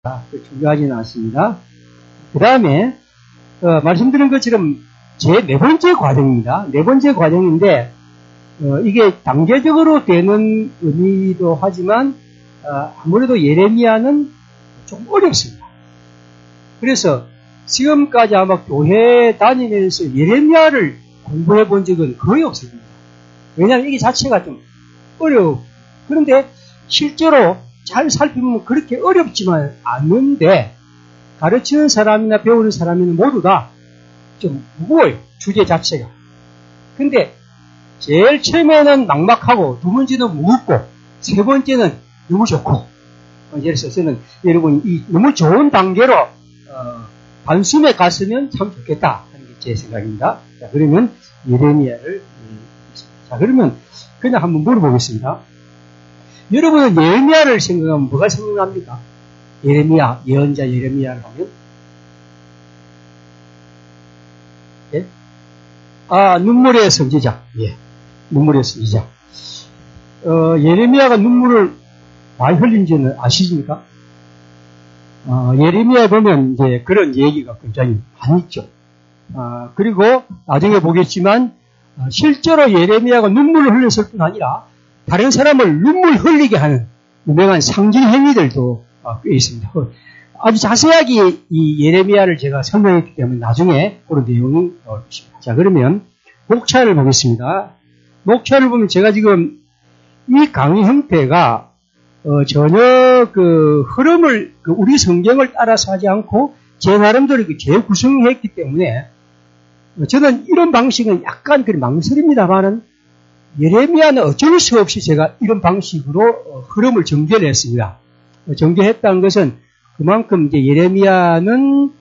중요하지는 않습니다. 그 다음에 말씀드린 것처럼 제 네 번째 과정입니다. 네 번째 과정인데 이게 단계적으로 되는 의미도 하지만 아무래도 예레미야는 좀 어렵습니다. 그래서 지금까지 아마 교회 다니면서 예레미야를 공부해 본 적은 거의 없습니다. 왜냐하면 이게 자체가 좀 어려워. 그런데 실제로 잘 살펴보면 그렇게 어렵지만 않는데 가르치는 사람이나 배우는 사람이나 모두 다 좀 무거워요. 주제 자체가. 근데 제일 처음에는 막막하고 두 번째는 무겁고 세 번째는 너무 좋고 예를 들어서 저는 여러분이 이 너무 좋은 단계로 단숨에 갔으면 참 좋겠다 하는 게 제 생각입니다. 자, 그러면 예레미야를 자, 그러면 그냥 한번 물어보겠습니다. 여러분은 예레미야를 생각하면 뭐가 생각납니까? 예레미야, 예언자 예레미야를 하면? 예? 눈물의 선지자. 예. 눈물의 선지자. 예레미야가 눈물을 많이 흘린지는 아시십니까? 예레미야 보면 이제 그런 얘기가 굉장히 많이 있죠. 그리고 나중에 보겠지만, 실제로 예레미야가 눈물을 흘렸을 뿐 아니라, 다른 사람을 눈물 흘리게 하는 유명한 상징 행위들도 꽤 있습니다. 아주 자세하게 이 예레미야를 제가 설명했기 때문에 나중에 그런 내용이 나올 것입니다. 자, 그러면 목차를 보겠습니다. 목차를 보면 제가 지금 이 강의 형태가 전혀 그 흐름을 우리 성경을 따라서 하지 않고 제 나름대로 재구성했기 때문에 저는 이런 방식은 약간 망설입니다만은 예레미야는 어쩔 수 없이 제가 이런 방식으로 흐름을 전개를 했습니다. 전개했다는 것은 그만큼 이제 예레미야는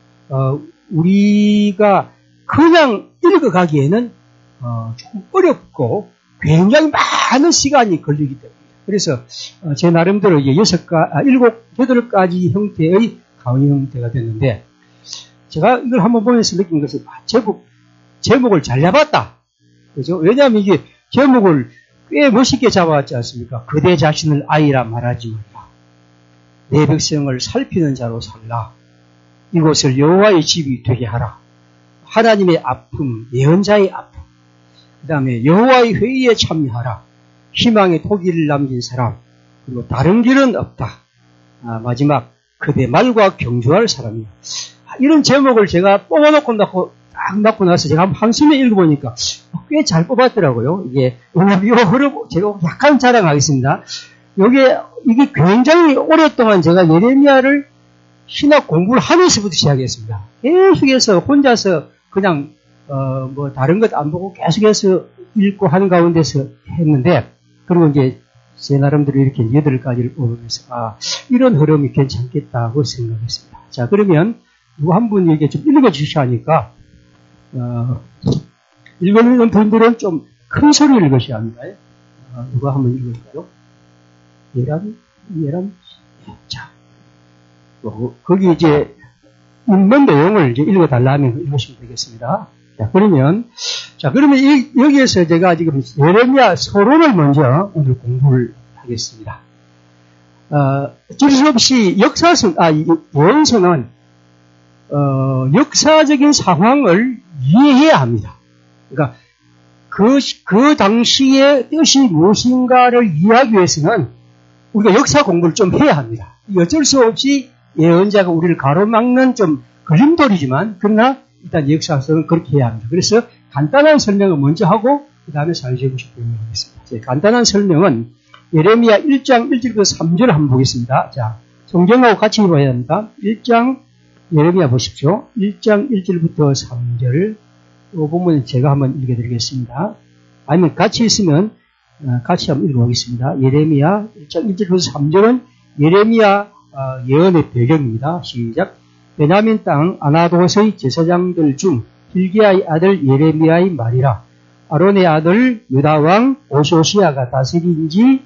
우리가 그냥 읽어가기에는 조금 어렵고 굉장히 많은 시간이 걸리기 때문에 그래서 제 나름대로 이제 8가지 형태의 강의 형태가 됐는데 제가 이걸 한번 보면서 느낀 것은 제목을 잘 잡았다. 그죠? 왜냐하면 이게 제목을 꽤 멋있게 잡았지 않습니까? 그대 자신을 아이라 말하지 말라. 내 백성을 살피는 자로 살라. 이곳을 여호와의 집이 되게 하라. 하나님의 아픔, 예언자의 아픔. 그 다음에 여호와의 회의에 참여하라. 희망의 토기를 남긴 사람. 그리고 다른 길은 없다. 마지막 그대 말과 경주할 사람이야. 이런 제목을 제가 뽑아놓고 딱 낳고 나서 제가 한숨에 읽어보니까 꽤 잘 뽑았더라고요. 이게 이 흐름 제가 약간 자랑하겠습니다. 이게 굉장히 오랫동안 제가 예레미야를 신학 공부를 하면서부터 시작했습니다. 계속해서 혼자서 그냥 다른 것 안 보고 계속해서 읽고 하는 가운데서 했는데 그리고 이제 제 나름대로 이렇게 8가지를 뽑으면서 이런 흐름이 괜찮겠다고 생각했습니다. 자, 그러면 누구 한 분에게 좀 읽어주셔야 하니까 읽는 분들은 좀 큰 소리를 읽으셔야 합니다. 누가 한번 읽을까요? 예람? 자, 거기 이제 읽는 내용을 이제 읽어달라면 읽으시면 되겠습니다. 자, 그러면 여기에서 제가 지금 예레미야 서론을 먼저 오늘 공부를 하겠습니다. 어쩔 수 없이 예언서는 역사적인 상황을 이해해야 합니다. 그러니까 그 당시의 뜻이 무엇인가를 이해하기 위해서는 우리가 역사 공부를 좀 해야 합니다. 어쩔 수 없이 예언자가 우리를 가로막는 좀 걸림돌이지만 그러나 일단 역사서는 그렇게 해야 합니다. 그래서 간단한 설명을 먼저 하고 그 다음에 상세구식 설명하겠습니다. 간단한 설명은 예레미야 1장 1절부터 3절 한번 보겠습니다. 자, 성경하고 같이 읽어야 합니다. 1장 예레미야 보십시오. 1장 1절부터 3절 이 부분 제가 한번 읽어드리겠습니다. 아니면 같이 있으면 같이 한번 읽어보겠습니다. 예레미야 1장 1절부터 3절은 예레미야 예언의 배경입니다. 시작. 베냐민 땅 아나돗의 제사장들 중 hil기야의 아들 예레미야의 말이라. 아론의 아들 유다왕 오소시아가 다스린 지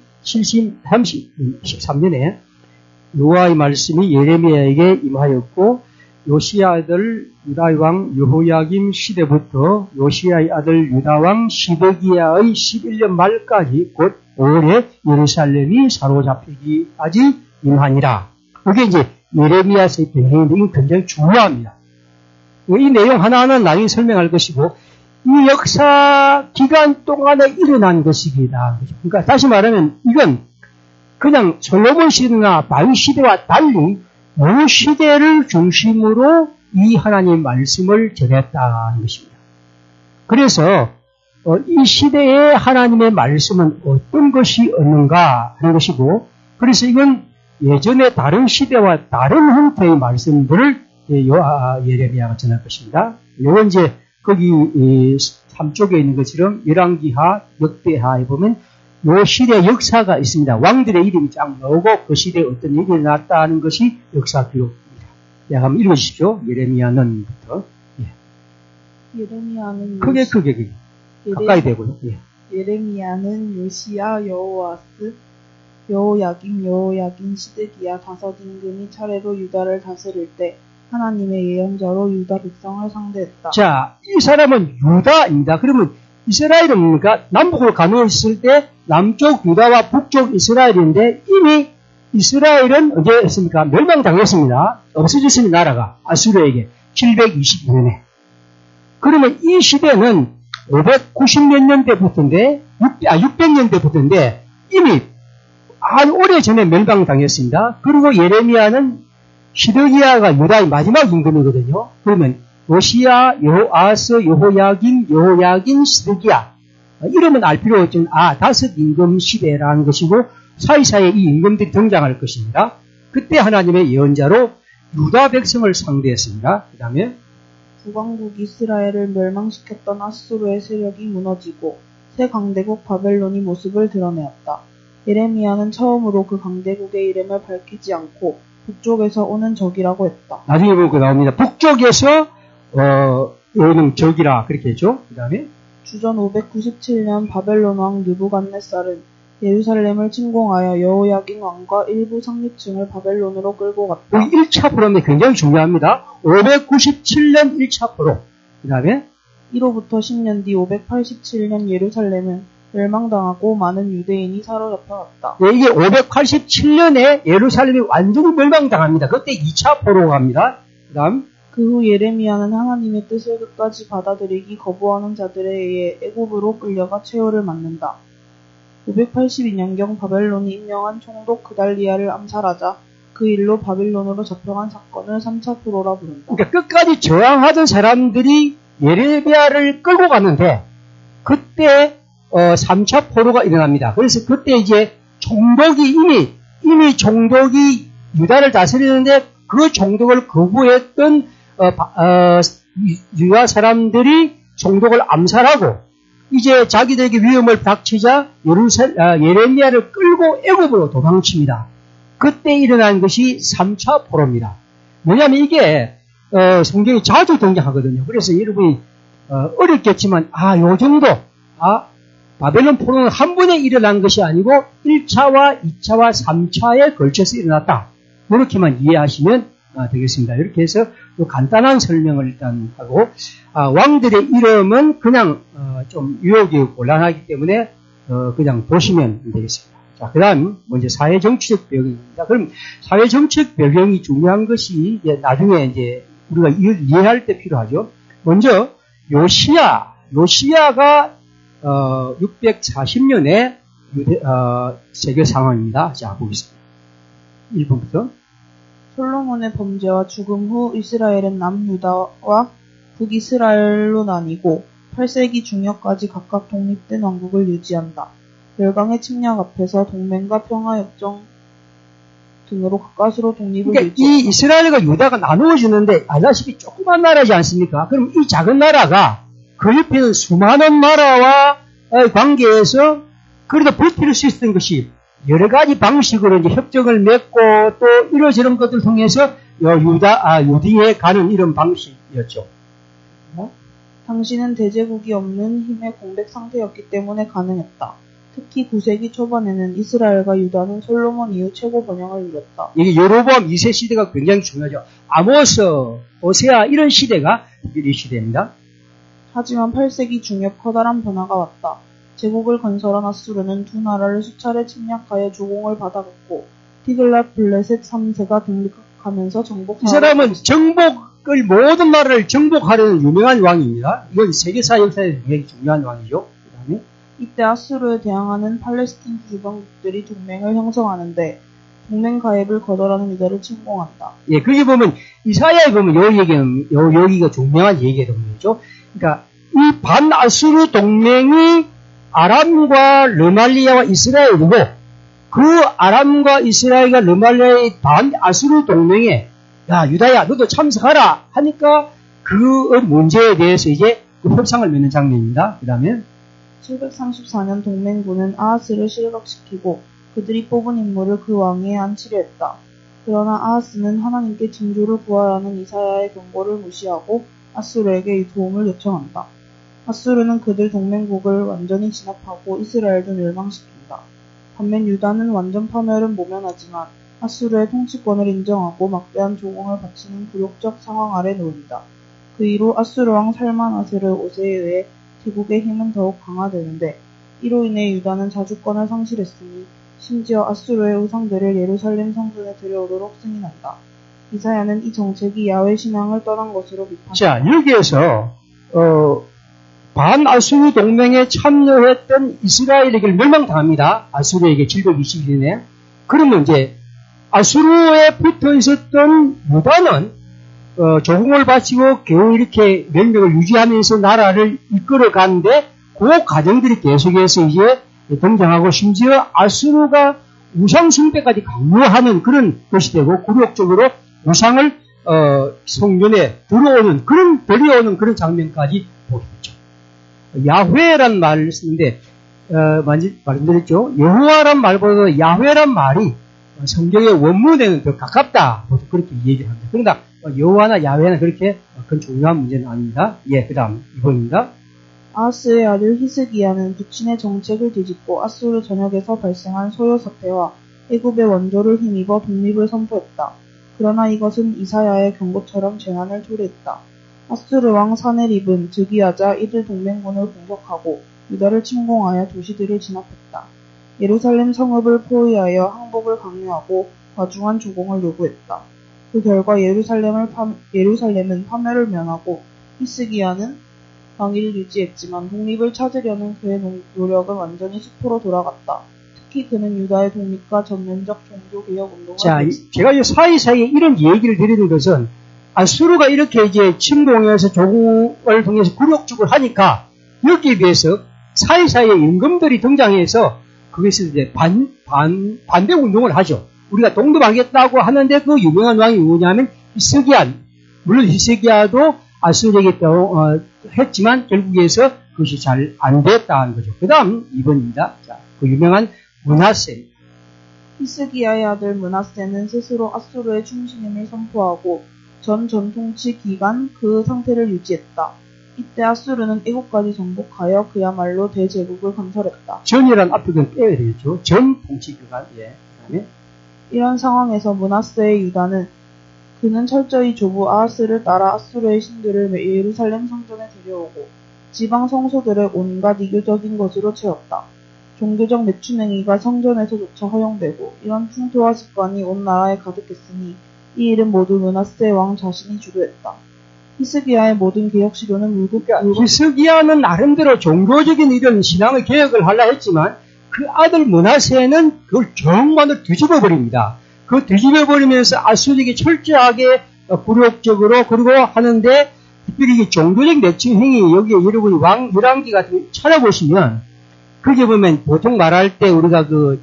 13년에 여호와의 말씀이 예레미야에게 임하였고 요시야 아들 유다의 왕 여호야김 시대부터 요시야의 아들 유다왕 시드기야의 11년 말까지 곧 5월에 예루살렘이 사로잡히기까지 임하니라. 이게 이제 예레미야서의 배경인데 이건 굉장히 중요합니다. 이 내용 하나하나 나중에 설명할 것이고 이 역사 기간 동안에 일어난 것이기다. 그러니까 다시 말하면 이건 그냥 솔로몬 시대나 다윗 시대와 달리 이 시대를 중심으로 이 하나님의 말씀을 전했다는 것입니다. 그래서 이 시대에 하나님의 말씀은 어떤 것이 없는가 하는 것이고 그래서 이건 예전에 다른 시대와 다른 형태의 말씀들을 예레미야가 전할 것입니다. 이건 이제 거기 3쪽에 있는 것처럼 열왕기하, 역대하에 보면 이 시대의 역사가 있습니다. 왕들의 이름이 쫙 나오고 그 시대에 어떤 일이 일어났다는 것이 역사 기록입니다. 네, 한번 읽어주십시오. 예레미야는부터. 예. 예레미야는 크게 가까이 되고요. 예. 예레미야는 요시야, 여호아스, 여호야김, 시드기야 다섯 임금이 차례로 유다를 다스릴 때 하나님의 예언자로 유다 백성을 상대했다. 자, 이 사람은 유다입니다. 그러면 이스라엘은 뭡니까? 남북으로 가누었을 때 남쪽 유다와 북쪽 이스라엘인데 이미 이스라엘은 언제 했습니까? 멸망당했습니다. 없어졌습니다. 나라가 아수르에게 720년에. 그러면 이 시대는 590몇 년대부터인데 600년대부터인데 이미 아주 오래전에 멸망당했습니다. 그리고 예레미야는 시드기야가 유다의 마지막 임금이거든요. 그러면 요시야, 여호아스, 여호야긴, 시드기야. 이름은 알 필요 없지만 다섯 임금 시대라는 것이고 사이사이에 이 임금들이 등장할 것입니다. 그때 하나님의 예언자로 유다 백성을 상대했습니다. 그 다음에 북왕국 이스라엘을 멸망시켰던 아수르의 세력이 무너지고 새 강대국 바벨론이 모습을 드러내었다. 예레미야는 처음으로 그 강대국의 이름을 밝히지 않고 북쪽에서 오는 적이라고 했다. 나중에 보고 나옵니다. 북쪽에서 오는 적이라 그렇게 했죠. 그 다음에 주전 597년 바벨론 왕 느부갓네살은 예루살렘을 침공하여 여호야긴 왕과 일부 상류층을 바벨론으로 끌고 갔다. 이 1차 포럼이 굉장히 중요합니다. 597년 1차 포럼. 그 다음에 이로부터 10년 뒤 587년 예루살렘은 멸망당하고 많은 유대인이 사로잡혀갔다. 네, 이게 587년에 예루살렘이 완전히 멸망당합니다. 그때 2차 포로가 갑니다. 그 후 예레미야는 하나님의 뜻을 끝까지 받아들이기 거부하는 자들에 의해 애굽으로 끌려가 최후를 맞는다. 582년경 바벨론이 임명한 총독 그달리아를 암살하자 그 일로 바빌론으로 잡혀간 사건을 3차 포로라 부른다. 그러니까 끝까지 저항하던 사람들이 예레미야를 끌고 갔는데 그때 3차 포로가 일어납니다. 그래서 그때 이제 총독이 이미 총독이 유다를 다스리는데 그 총독을 거부했던 유다 사람들이 총독을 암살하고 이제 자기들에게 위험을 닥치자 예레미야를 끌고 애굽으로 도망칩니다. 그때 일어난 것이 3차 포로입니다. 왜냐하면 이게 성경이 자주 등장하거든요. 그래서 여러분이 어렵겠지만 요 정도 바벨론 포로는 한 번에 일어난 것이 아니고 1차와 2차와 3차에 걸쳐서 일어났다. 이렇게만 이해하시면 되겠습니다. 이렇게 해서 또 간단한 설명을 일단 하고 왕들의 이름은 그냥 좀 유혹이 곤란하기 때문에 그냥 보시면 되겠습니다. 자, 그 다음 먼저 사회정치적 배경입니다. 그럼 사회정치적 배경이 중요한 것이 나중에 이제 우리가 이해할 때 필요하죠. 먼저 요시야가 640년에 세계 상황입니다. 자, 보겠습니다. 1번부터. 솔로몬의 범죄와 죽음 후 이스라엘은 남유다와 북이스라엘로 나뉘고 8세기 중엽까지 각각 독립된 왕국을 유지한다. 열강의 침략 앞에서 동맹과 평화협정 등으로 가까스로 독립을 그러니까 유지했다. 이 이스라엘과 유다가 나누어지는데 알다시피 조그만 나라지 않습니까? 그럼 이 작은 나라가 그 옆에는 수많은 나라와 관계에서 그래도 버틸 수 있었던 것이 여러 가지 방식으로 이제 협정을 맺고 또 이러저런 것들을 통해서 유디에 가는 이런 방식이었죠. 당시는 대제국이 없는 힘의 공백 상태였기 때문에 가능했다. 특히 9세기 초반에는 이스라엘과 유다는 솔로몬 이후 최고 번영을 이뤘다. 이게 여로보암 2세 시대가 굉장히 중요하죠. 아모스, 호세아 이런 시대가 이 시대입니다. 하지만 8세기 중엽 커다란 변화가 왔다. 제국을 건설한 아수르는 두 나라를 수차례 침략하여 조공을 받아갔고 티글랏 블레셋 3세가 하면서 정복. 이 사람은 정복을 모든 나라를 정복하려는 유명한 왕입니다. 이건 세계사 역사에서 굉장히 중요한 왕이죠. 그다음에 이때 아수르에 대항하는 팔레스틴 주변국들이 동맹을 형성하는데 동맹 가입을 거절하는 유다를 침공한다. 예, 거기 보면 이사야에 보면 여기가 중요한 얘기거든요. 그러니까 이 반아수르 동맹이 아람과 르말리아와 이스라엘이고 그 아람과 이스라엘과 르말리아의 반아수르 동맹에 야 유다야 너도 참석하라 하니까 그 문제에 대해서 이제 그 협상을 맺는 장면입니다. 그 다음에 734년 동맹군은 아하스를 실각시키고 그들이 뽑은 인물을 그 왕위에 앉히려 했다. 그러나 아하스는 하나님께 징조를 구하라는 이사야의 경고를 무시하고 아수르에게 도움을 요청한다. 아수르는 그들 동맹국을 완전히 진압하고 이스라엘도 멸망시킨다. 반면 유다는 완전 파멸은 모면하지만 아수르의 통치권을 인정하고 막대한 조공을 바치는 굴욕적 상황 아래 놓인다. 그 이후 아수르 왕 살만아세르 5세에 의해 제국의 힘은 더욱 강화되는데 이로 인해 유다는 자주권을 상실했으니 심지어 아수르의 우상들을 예루살렘 성전에 들여오도록 승인한다. 이사야는 이 정책이 야훼 신앙을 떠난 것으로 비판한다. 자, 여기에서 반아수르 동맹에 참여했던 이스라엘에게 멸망당합니다. 아수르에게 720년에. 그러면 이제 아수르에 붙어 있었던 유다는 조공을 바치고 겨우 이렇게 명맥을 유지하면서 나라를 이끌어가는데 그 과정들이 계속해서 이제 등장하고 심지어 아수르가 우상 숭배까지 강요하는 그런 것이 되고 굴욕적으로 우상을 성전에 들여오는 그런 장면까지 보게 되죠. 야훼란 말을 쓰는데 말씀드렸죠. 여호와란 말보다 야훼란 말이 성경의 원문에는 더 가깝다. 그렇게 얘기를 합니다. 그러나 여호와나 야훼는 그렇게 큰 중요한 문제는 아닙니다. 예, 그 다음 2번입니다. 아하스의 아들 히스기야는 북신의 정책을 뒤집고 아수르 전역에서 발생한 소요 사태와 애굽의 원조를 힘입어 독립을 선포했다. 그러나 이것은 이사야의 경고처럼 재난을 초래했다. 아수르 왕 사네립은 즉위하자 이들 동맹군을 공격하고 유다를 침공하여 도시들을 진압했다. 예루살렘 성읍을 포위하여 항복을 강요하고 과중한 조공을 요구했다. 그 결과 예루살렘은 파멸을 면하고 히스기야는 왕위를 유지했지만 독립을 찾으려는 그의 노력은 완전히 수포로 돌아갔다. 특히 그는 유다의 독립과 전면적 종교개혁 운동을 자, 제가 이 사이사이에 이런 얘기를 드리는 것은 아수르가 이렇게 이제 침공해서 조공을 통해서 굴욕죽을 하니까 여기에 비해서 사이사이에 임금들이 등장해서 그것을 이제 반대 운동을 하죠. 우리가 독립하겠다고 하는데 그 유명한 왕이 누구냐면 히스기야. 물론 히스기야도 아수르에게 했지만 결국에서 그것이 잘 안 됐다는 거죠. 그 다음 2번입니다. 자, 그 유명한 므낫세. 히스기야의 아들 므낫세는 스스로 아수르의 충신임을 선포하고 전 전통치 기간 그 상태를 유지했다. 이때 아수르는 애국까지 정복하여 그야말로 대제국을 건설했다. 전이란 앞에는 빼야 되겠죠. 전 통치 기간. 예. 그다음에 이런 상황에서 므낫세의 유다는 그는 철저히 조부 아하스를 따라 아수르의 신들을 예루살렘 성전에 데려오고 지방 성소들을 온갖 이교적인 것으로 채웠다. 종교적 매춘행위가 성전에서조차 허용되고 이런 풍토와 습관이 온 나라에 가득했으니 이 일은 모두 므낫세 왕 자신이 주도했다. 히스기야의 모든 개혁 시도는 히스기야는 나름대로 종교적인 이런 신앙의 개혁을 하려 했지만 그 아들 므낫세는 그걸 정말로 뒤집어 버립니다. 그 뒤집어 버리면서 아수르에게 철저하게 굴욕적으로 그리고 하는데 특별히 종교적 내치 행위 여기에 여러분이 왕 열왕기 같은 거 찾아보시면 거기에 보면 보통 말할 때 우리가 그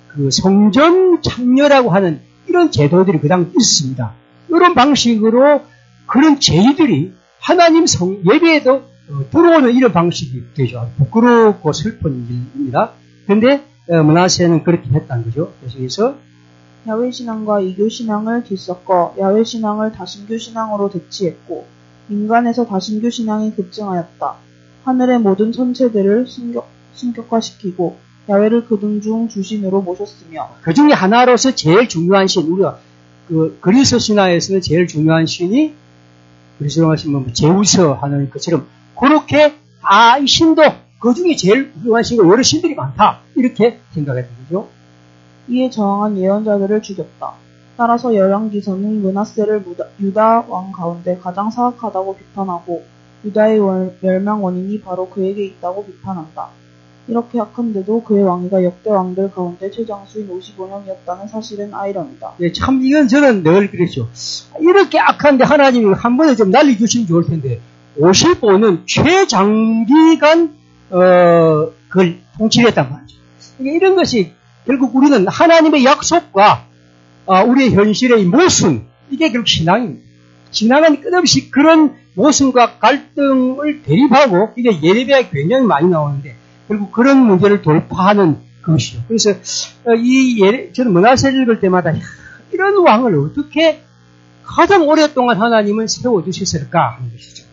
성전 창녀라고 하는 이런 제도들이 그당 있습니다. 이런 방식으로 그런 제의들이 하나님 예배에도 들어오는 이런 방식이 되죠. 부끄럽고 슬픈 일입니다. 그런데 므낫세는 그렇게 했다는 거죠. 그래서 야훼 신앙과 이교 신앙을 뒤섞어 야훼 신앙을 다신교 신앙으로 대치했고 민간에서 다신교 신앙이 급증하였다. 하늘의 모든 천체들을 신격화시키고 야훼를 그등 중 주신으로 모셨으며 그 중에 하나로서 제일 중요한 신 우리가 그리스 신화에서는 제일 중요한 신이 그리스로 하시면 제우스 하는 것처럼 그렇게 이 신도 그 중에 제일 훌륭한 신이고 여러 신들이 많다 이렇게 생각했던 거죠. 이에 저항한 예언자들을 죽였다. 따라서 열왕기서는 므낫세를 유다 왕 가운데 가장 사악하다고 비판하고 유다의 멸망 원인이 바로 그에게 있다고 비판한다. 이렇게 악한데도 그의 왕위가 역대 왕들 가운데 최장수인 55년이었다는 사실은 아이러니다. 예, 참 이건 저는 늘 그랬죠. 이렇게 악한데 하나님이 한 번에 좀 날려주시면 좋을 텐데 55는 최장기간 그걸 통치를 했단 말이죠. 그러니까 이런 것이 결국 우리는 하나님의 약속과 우리의 현실의 모순, 이게 결국 신앙입니다. 신앙은 끝없이 그런 모순과 갈등을 대립하고, 이게 예레미야에 굉장히 많이 나오는데 결국 그런 문제를 돌파하는 것이죠. 그래서 저는 므낫세를 읽을 때마다 이런 왕을 어떻게 가장 오랫동안 하나님은 세워주셨을까 하는 것이죠.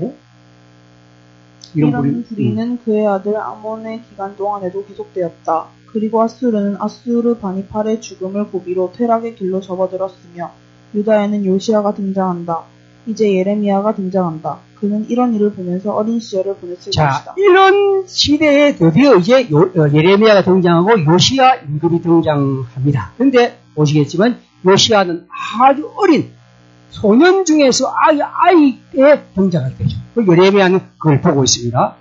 이런 불의는 그의 아들 아몬의 기간 동안에도 계속되었다. 그리고 아수르는 아수르 바니팔의 죽음을 고비로 퇴락의 길로 접어들었으며 유다에는 요시야가 등장한다. 이제 예레미야가 등장한다. 그는 이런 일을 보면서 어린 시절을 보냈을 것이다. 이런 시대에 드디어 이제 예레미야가 등장하고 요시야 임금이 등장합니다. 그런데 보시겠지만 요시야는 아주 어린 소년 중에서 아이에 등장하게 되죠. 예레미야는 그걸 보고 있습니다.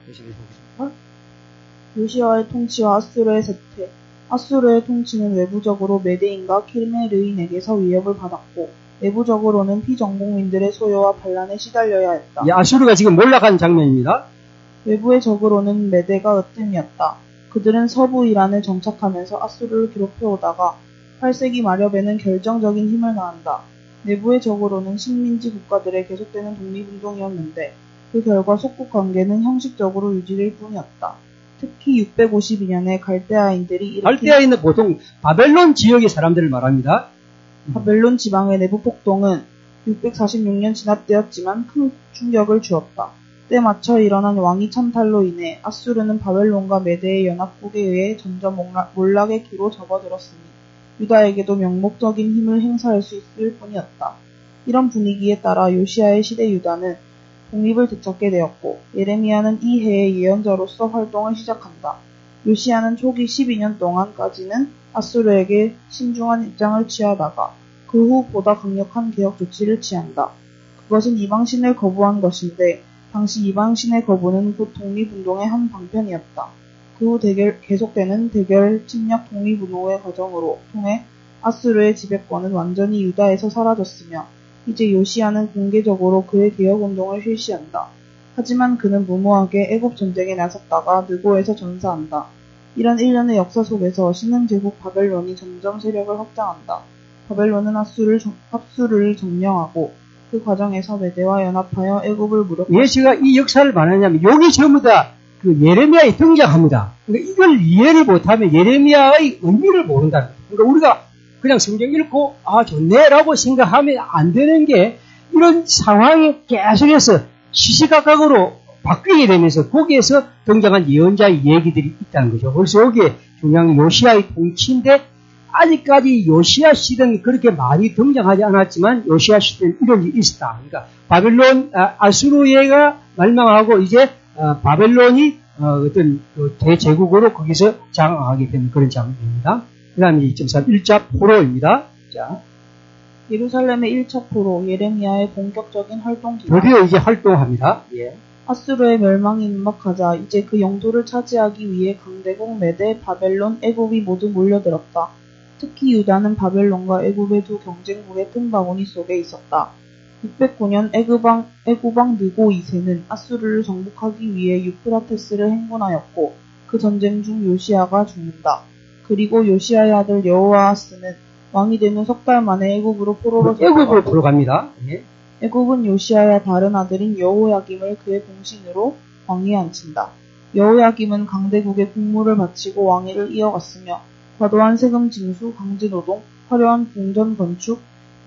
요시야의 통치와 아수르의 쇠퇴. 아수르의 통치는 외부적으로 메대인과 킬메르인에게서 위협을 받았고 내부적으로는 피정복민들의 소요와 반란에 시달려야 했다. 아수르가 지금 몰락한 장면입니다. 외부의 적으로는 메대가 으뜸이었다. 그들은 서부 이란에 정착하면서 아수르를 괴롭혀오다가 8세기 말엽에는 결정적인 힘을 가한다. 내부의 적으로는 식민지 국가들의 계속되는 독립운동이었는데 그 결과 속국 관계는 형식적으로 유지될 뿐이었다. 특히 652년에 갈대아인들이 갈대아인은 보통 바벨론 지역의 사람들을 말합니다. 바벨론 지방의 내부 폭동은 646년 진압되었지만 큰 충격을 주었다. 때 맞춰 일어난 왕위 찬탈로 인해 아수르는 바벨론과 메대의 연합국에 의해 점점 몰락의 기로 접어들었으니 유다에게도 명목적인 힘을 행사할 수 있을 뿐이었다. 이런 분위기에 따라 요시야의 시대 유다는 독립을 되찾게 되었고 예레미야는 이 해의 예언자로서 활동을 시작한다. 요시야는 초기 12년 동안까지는 아수르에게 신중한 입장을 취하다가 그 후 보다 강력한 개혁 조치를 취한다. 그것은 이방신을 거부한 것인데 당시 이방신의 거부는 곧 독립운동의 한 방편이었다. 그 후 계속되는 대결 침략 독립운동의 과정으로 통해 아수르의 지배권은 완전히 유다에서 사라졌으며 이제 요시야는 공개적으로 그의 개혁운동을 실시한다. 하지만 그는 무모하게 애굽 전쟁에 나섰다가 느고에서 전사한다. 이런 일련의 역사 속에서 신흥제국 바벨론이 점점 세력을 확장한다. 바벨론은 합수르를 점령하고 그 과정에서 메대와 연합하여 애굽을 무력화시켰다. 왜 제가 이 역사를 말하냐면 여기 전부 다 그 예레미야에 등장합니다. 그러니까 이걸 이해를 못하면 예레미야의 의미를 모른다. 그러니까 우리가 그냥 성경 읽고 좋네라고 생각하면 안 되는 게 이런 상황이 계속해서 시시각각으로 바뀌게 되면서 거기에서 등장한 예언자의 얘기들이 있다는 거죠. 그래서 여기에 중요한 요시야의 통치인데 아직까지 요시야 시대는 그렇게 많이 등장하지 않았지만 요시야 시대는 이런 일이 있었다. 그러니까 바벨론 아수르가 멸망하고 이제 바벨론이 어떤 대제국으로 거기서 장악하게 되는 그런 장면입니다. 그 다음에 2.3 1차 포로입니다. 자, 예루살렘의 1차 포로 예레미야의 본격적인 활동 기간. 드디어 이제 활동합니다. 예. 아수르의 멸망이 임박하자 이제 그 영토를 차지하기 위해 강대국 메대, 바벨론, 애굽이 모두 몰려들었다. 특히 유다는 바벨론과 애굽의 두 경쟁국의 큰 바구니 속에 있었다. 609년 애굽왕 느고 2세는 아수르를 정복하기 위해 유프라테스를 행군하였고 그 전쟁 중 요시야가 죽는다. 그리고 요시야의 아들 여호아하스는 왕이 되는 석 달 만에 애굽으로 포로로 갑니다. 예. 애굽은 요시야의 다른 아들인 여호야김을 그의 공신으로 왕위에 앉힌다. 여호야김은 강대국의 국무를 바치고 왕위를 이어갔으며 과도한 세금 징수, 강제노동, 화려한 궁전 건축,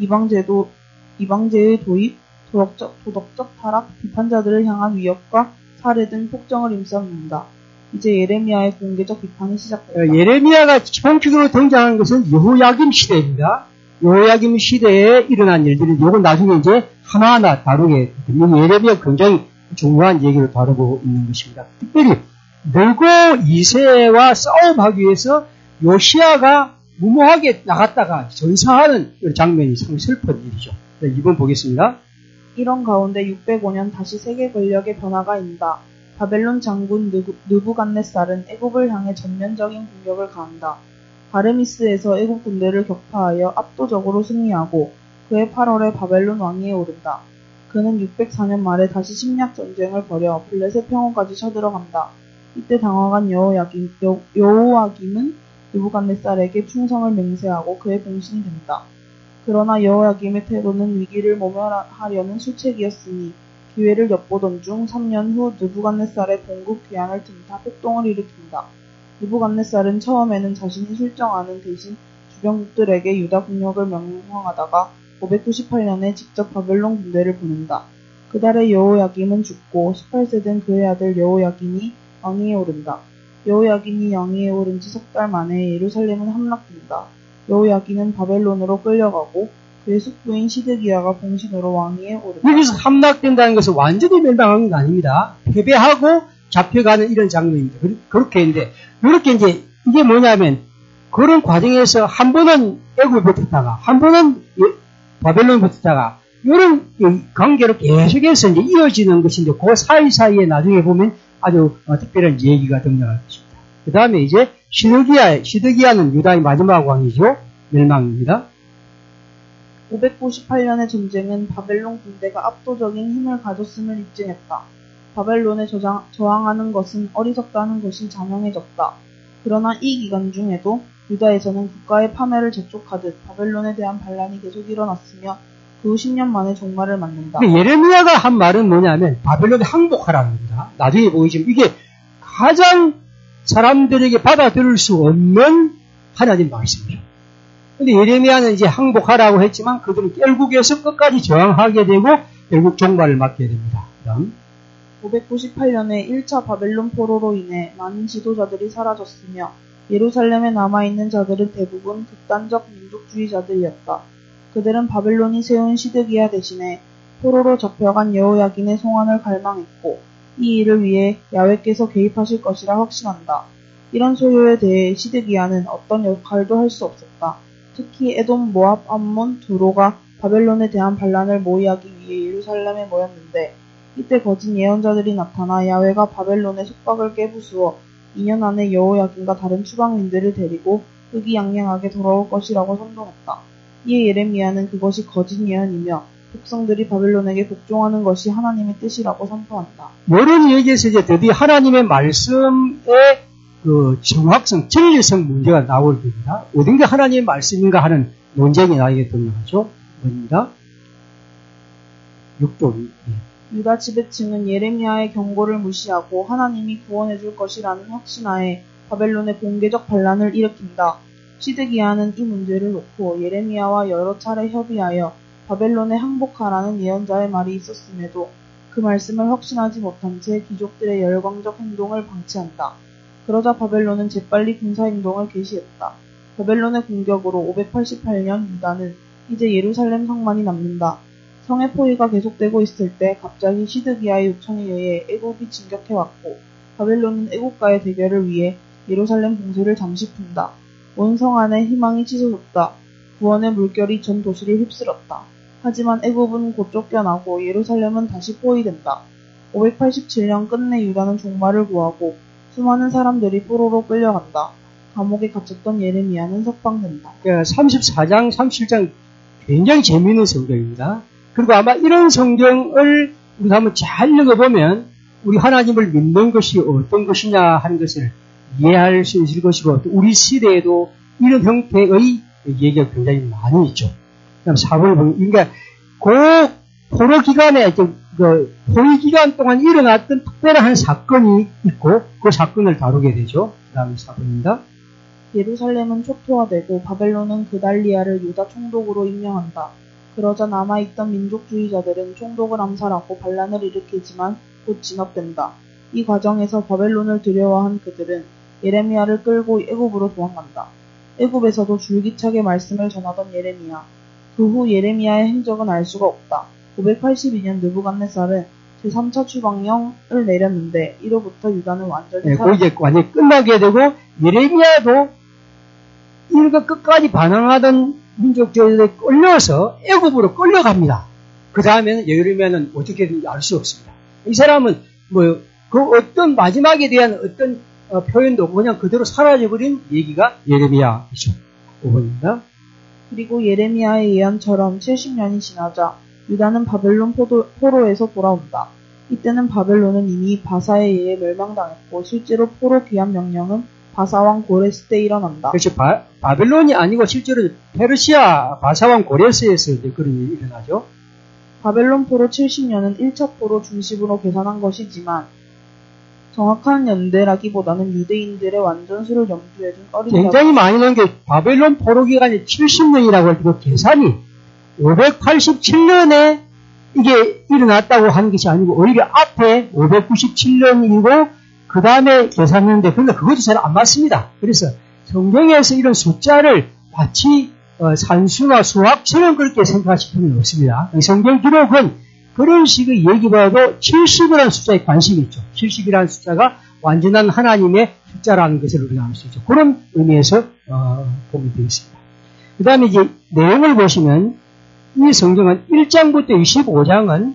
이방제의 도입, 도덕적 타락, 비판자들을 향한 위협과 살해 등 폭정을 일삼는다. 이제 예레미야의 공개적 비판이 시작된다. 예레미야가 본격적으로 등장한 것은 여호야김 시대입니다. 여호야김 시대에 일어난 일들은 이건 나중에 이제 하나하나 다루게 됩니다. 예레미야가 굉장히 중요한 얘기를 다루고 있는 것입니다. 특별히 느고 2세와 싸움하기 위해서 요시야가 무모하게 나갔다가 전사하는 장면이 참 슬픈 일이죠. 네, 2번 보겠습니다. 이런 가운데 605년 다시 세계 권력의 변화가 있다. 바벨론 장군 느부갓네살은 애굽을 향해 전면적인 공격을 가한다. 바르미스에서 애굽 군대를 격파하여 압도적으로 승리하고 그해 8월에 바벨론 왕위에 오른다. 그는 604년 말에 다시 심리학 전쟁을 벌여 블레셋 평원까지 쳐들어간다. 이때 당황한 여호야김은 느부갓네살에게 충성을 맹세하고 그의 공신이 된다. 그러나 여호야김의 태도는 위기를 모면하려는 수책이었으니 기회를 엿보던 중 3년 후 느부갓네살의 봉국 귀환을 틈타 폭동을 일으킨다. 느부갓네살은 처음에는 자신이 술정하는 대신 주변국들에게 유다 국력을 명령하다가 598년에 직접 바벨론 군대를 보낸다. 그달에 여호야김은 죽고 18세 된 그의 아들 여호야긴이 왕위에 오른다. 여호야긴이 왕위에 오른 지 석 달 만에 예루살렘은 함락된다. 여호야긴은 바벨론으로 끌려가고 그의 숙부인 시드기야가 공신으로 왕위에 오른다. 여기서 함락된다는 것은 완전히 멸망한 건 아닙니다. 패배하고 잡혀가는 이런 장면입니다. 그렇게 이제 이게 뭐냐면 그런 과정에서 한 번은 애굽에 붙었다가 한 번은 바벨론에 붙었다가 이런 관계로 계속해서 이제 이어지는 것인데 그 사이사이에 나중에 보면 아주 특별한 얘기가 등장할 것입니다. 그 다음에 이제 시드기야는 유다의 마지막 왕이죠. 멸망입니다. 598년의 전쟁은 바벨론 군대가 압도적인 힘을 가졌음을 입증했다. 바벨론에 저항하는 것은 어리석다는 것이 자명해졌다. 그러나 이 기간 중에도 유다에서는 국가의 파멸을 재촉하듯 바벨론에 대한 반란이 계속 일어났으며 그 후 10년 만에 종말을 맞는다. 예레미야가 한 말은 뭐냐면 바벨론에 항복하라는 겁니다. 나중에 보이지만 이게 가장 사람들에게 받아들일 수 없는 하나님 말씀이죠. 근데 예레미야는 이제 항복하라고 했지만 그들은 결국에서 끝까지 저항하게 되고 결국 종말을 맞게 됩니다. 그다음 598년에 1차 바벨론 포로로 인해 많은 지도자들이 사라졌으며 예루살렘에 남아있는 자들은 대부분 극단적 민족주의자들이었다. 그들은 바벨론이 세운 시드기야 대신에 포로로 잡혀간 여호야긴의 송환을 갈망했고 이 일을 위해 야훼께서 개입하실 것이라 확신한다. 이런 소요에 대해 시드기야는 어떤 역할도 할 수 없었다. 특히 에돔, 모압, 암몬, 두로가 바벨론에 대한 반란을 모의하기 위해 예루살렘에 모였는데 이때 거짓 예언자들이 나타나 야훼가 바벨론의 속박을 깨부수어 2년 안에 여호야긴과 다른 추방민들을 데리고 의기양양하게 돌아올 것이라고 선동했다. 이에 예레미야는 그것이 거짓 예언이며 백성들이 바벨론에게 복종하는 것이 하나님의 뜻이라고 선포한다. 이런 얘기에서 이제 드디어 하나님의 말씀의 그 정확성, 진리성 문제가 나올 겁니다. 어떤 게 하나님의 말씀인가 하는 논쟁이 나에게 등장하죠. 뭐입니다? 6조. 유다 지배층은 예레미야의 경고를 무시하고 하나님이 구원해 줄 것이라는 확신하에 바벨론의 공개적 반란을 일으킨다. 시드기야는 이 문제를 놓고 예레미야와 여러 차례 협의하여 바벨론에 항복하라는 예언자의 말이 있었음에도 그 말씀을 확신하지 못한 채 귀족들의 열광적 행동을 방치한다. 그러자 바벨론은 재빨리 군사행동을 개시했다. 바벨론의 공격으로 588년 유다는 이제 예루살렘 성만이 남는다. 성의 포위가 계속되고 있을 때 갑자기 시드기야의 요청에 의해 애굽이 진격해왔고 바벨론은 애굽과의 대결을 위해 예루살렘 봉쇄를 잠시 푼다. 온 성 안에 희망이 치솟았다. 구원의 물결이 전 도시를 휩쓸었다. 하지만 애굽은 곧 쫓겨나고 예루살렘은 다시 포위된다. 587년 끝내 유다는 종말을 구하고 수많은 사람들이 포로로 끌려간다. 감옥에 갇혔던 예레미야는 석방된다. 34장, 37장 굉장히 재미있는 성경입니다. 그리고 아마 이런 성경을 우리가 한번 잘 읽어보면 우리 하나님을 믿는 것이 어떤 것이냐 하는 것을 이해할 수 있을 것이고 또 우리 시대에도 이런 형태의 얘기가 굉장히 많이 있죠. 그다음 4번을 보면 그러니까 그 포로 기간에 그 포위 기간 동안 일어났던 특별한 한 사건이 있고 그 사건을 다루게 되죠. 그다음 4번입니다. 예루살렘은 초토화되고 바벨론은 그달리아를 유다 총독으로 임명한다. 그러자 남아있던 민족주의자들은 총독을 암살하고 반란을 일으키지만 곧 진압된다. 이 과정에서 바벨론을 두려워한 그들은 예레미야를 끌고 애굽으로 도망간다. 애굽에서도 줄기차게 말씀을 전하던 예레미야. 그 후 예레미야의 행적은 알 수가 없다. 582년 느부갓네살은 제3차 추방령을 내렸는데 이로부터 유다는 완전히 이제 완전히 끝나게 되고 예레미야도 이거 끝까지 반항하던 민족들에 끌려서 애굽으로 끌려갑니다. 그 다음에는 예레미야는 어떻게든지 알 수 없습니다. 이 사람은 뭐 그 어떤 마지막에 대한 어떤 표현도 없고 그냥 그대로 사라져버린 얘기가 예레미야이죠. 5번입니다. 그리고 예레미야의 예언처럼 70년이 지나자 유다는 바벨론 포로에서 돌아온다. 이때는 바벨론은 이미 바사에 의해 멸망당했고 실제로 포로 귀환 명령은 바사왕 고레스 때 일어난다. 그렇죠. 바벨론이 아니고 실제로 페르시아 바사왕 고레스에서 그런 일이 일어나죠. 바벨론 포로 70년은 1차 포로 중심으로 계산한 것이지만 정확한 연대라기보다는 유대인들의 완전수를 염두에 둔 어린 굉장히 많이 넣은 게 바벨론 포로 기간이 70년이라고 할 때 그 계산이 587년에 이게 일어났다고 하는 것이 아니고 오히려 앞에 597년이고 그 다음에 계산했는데 근데 그것도 잘 안 맞습니다. 그래서 성경에서 이런 숫자를 마치 산수나 수학처럼 그렇게 생각하실 필요는 없습니다. 성경 기록은 그런 식의 얘기보다도 70이라는 숫자에 관심이 있죠. 70이라는 숫자가 완전한 하나님의 숫자라는 것을 우리가 알 수 있죠. 그런 의미에서 보면 되겠습니다. 그 다음에 이제 내용을 보시면 이 성경은 1장부터 25장은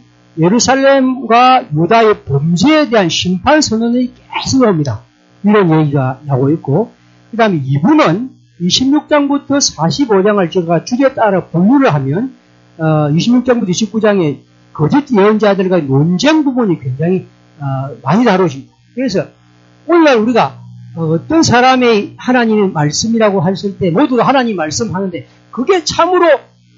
예루살렘과 유다의 범죄에 대한 심판 선언이 계속 나옵니다. 이런 얘기가 나오고 있고 그 다음에 2부는 26장부터 45장을 제가 주제 따라 분류를 하면 26장부터 29장에 거짓 예언자들과 논쟁 부분이 굉장히 많이 다뤄집니다. 그래서 오늘날 우리가 어떤 사람의 하나님의 말씀이라고 했을 때 모두 하나님 말씀하는데 그게 참으로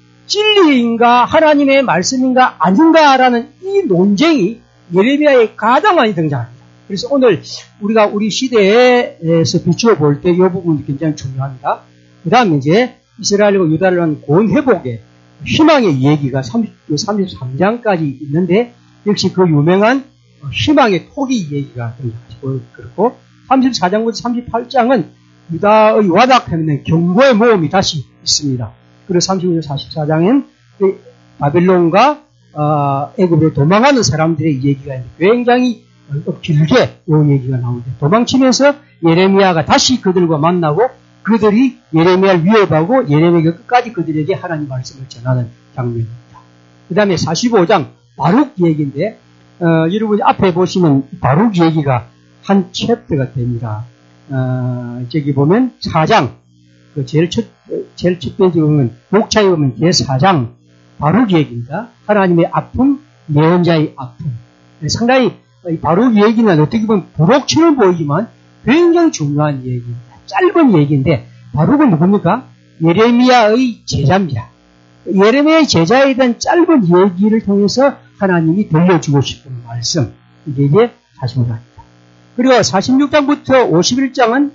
진리인가 하나님의 말씀인가 아닌가라는 이 논쟁이 예레미야에 가장 많이 등장합니다. 그래서 오늘 우리가 우리 시대에서 비추어 볼 때 이 부분이 굉장히 중요합니다. 그 다음에 이제 이스라엘과 유다를 위한 구원 회복의 희망의 얘기가 33장까지 있는데 역시 그 유명한 희망의 토기 얘기가 등장하고 그렇고 34장부터 38장은 유다의 와닥하는 경고의 모험이 다시 있습니다. 그리고 35장 44장엔 바벨론과 애굽으로 도망하는 사람들의 얘기가 굉장히 길게 이 얘기가 나오는데 도망치면서 예레미야가 다시 그들과 만나고 그들이 예레미야를 위협하고 예레미야가 끝까지 그들에게 하나님 말씀을 전하는 장면입니다. 그 다음에 45장 바룩 얘기인데 여러분 앞에 보시면 바룩 얘기가 한 챕터가 됩니다. 저기 보면 4장 그 제일 첫 페이지 보면 목차에 보면 제4장 바룩 얘기입니다. 하나님의 아픔, 예언자의 아픔. 상당히 바룩 얘기는 어떻게 보면 부록처럼 보이지만 굉장히 중요한 얘기입니다. 짧은 얘기인데 바룩은 누굽니까? 예레미야의 제자입니다. 예레미야의 제자에 대한 짧은 얘기를 통해서 하나님이 들려주고 싶은 말씀. 이게 45장입니다. 그리고 46장부터 51장은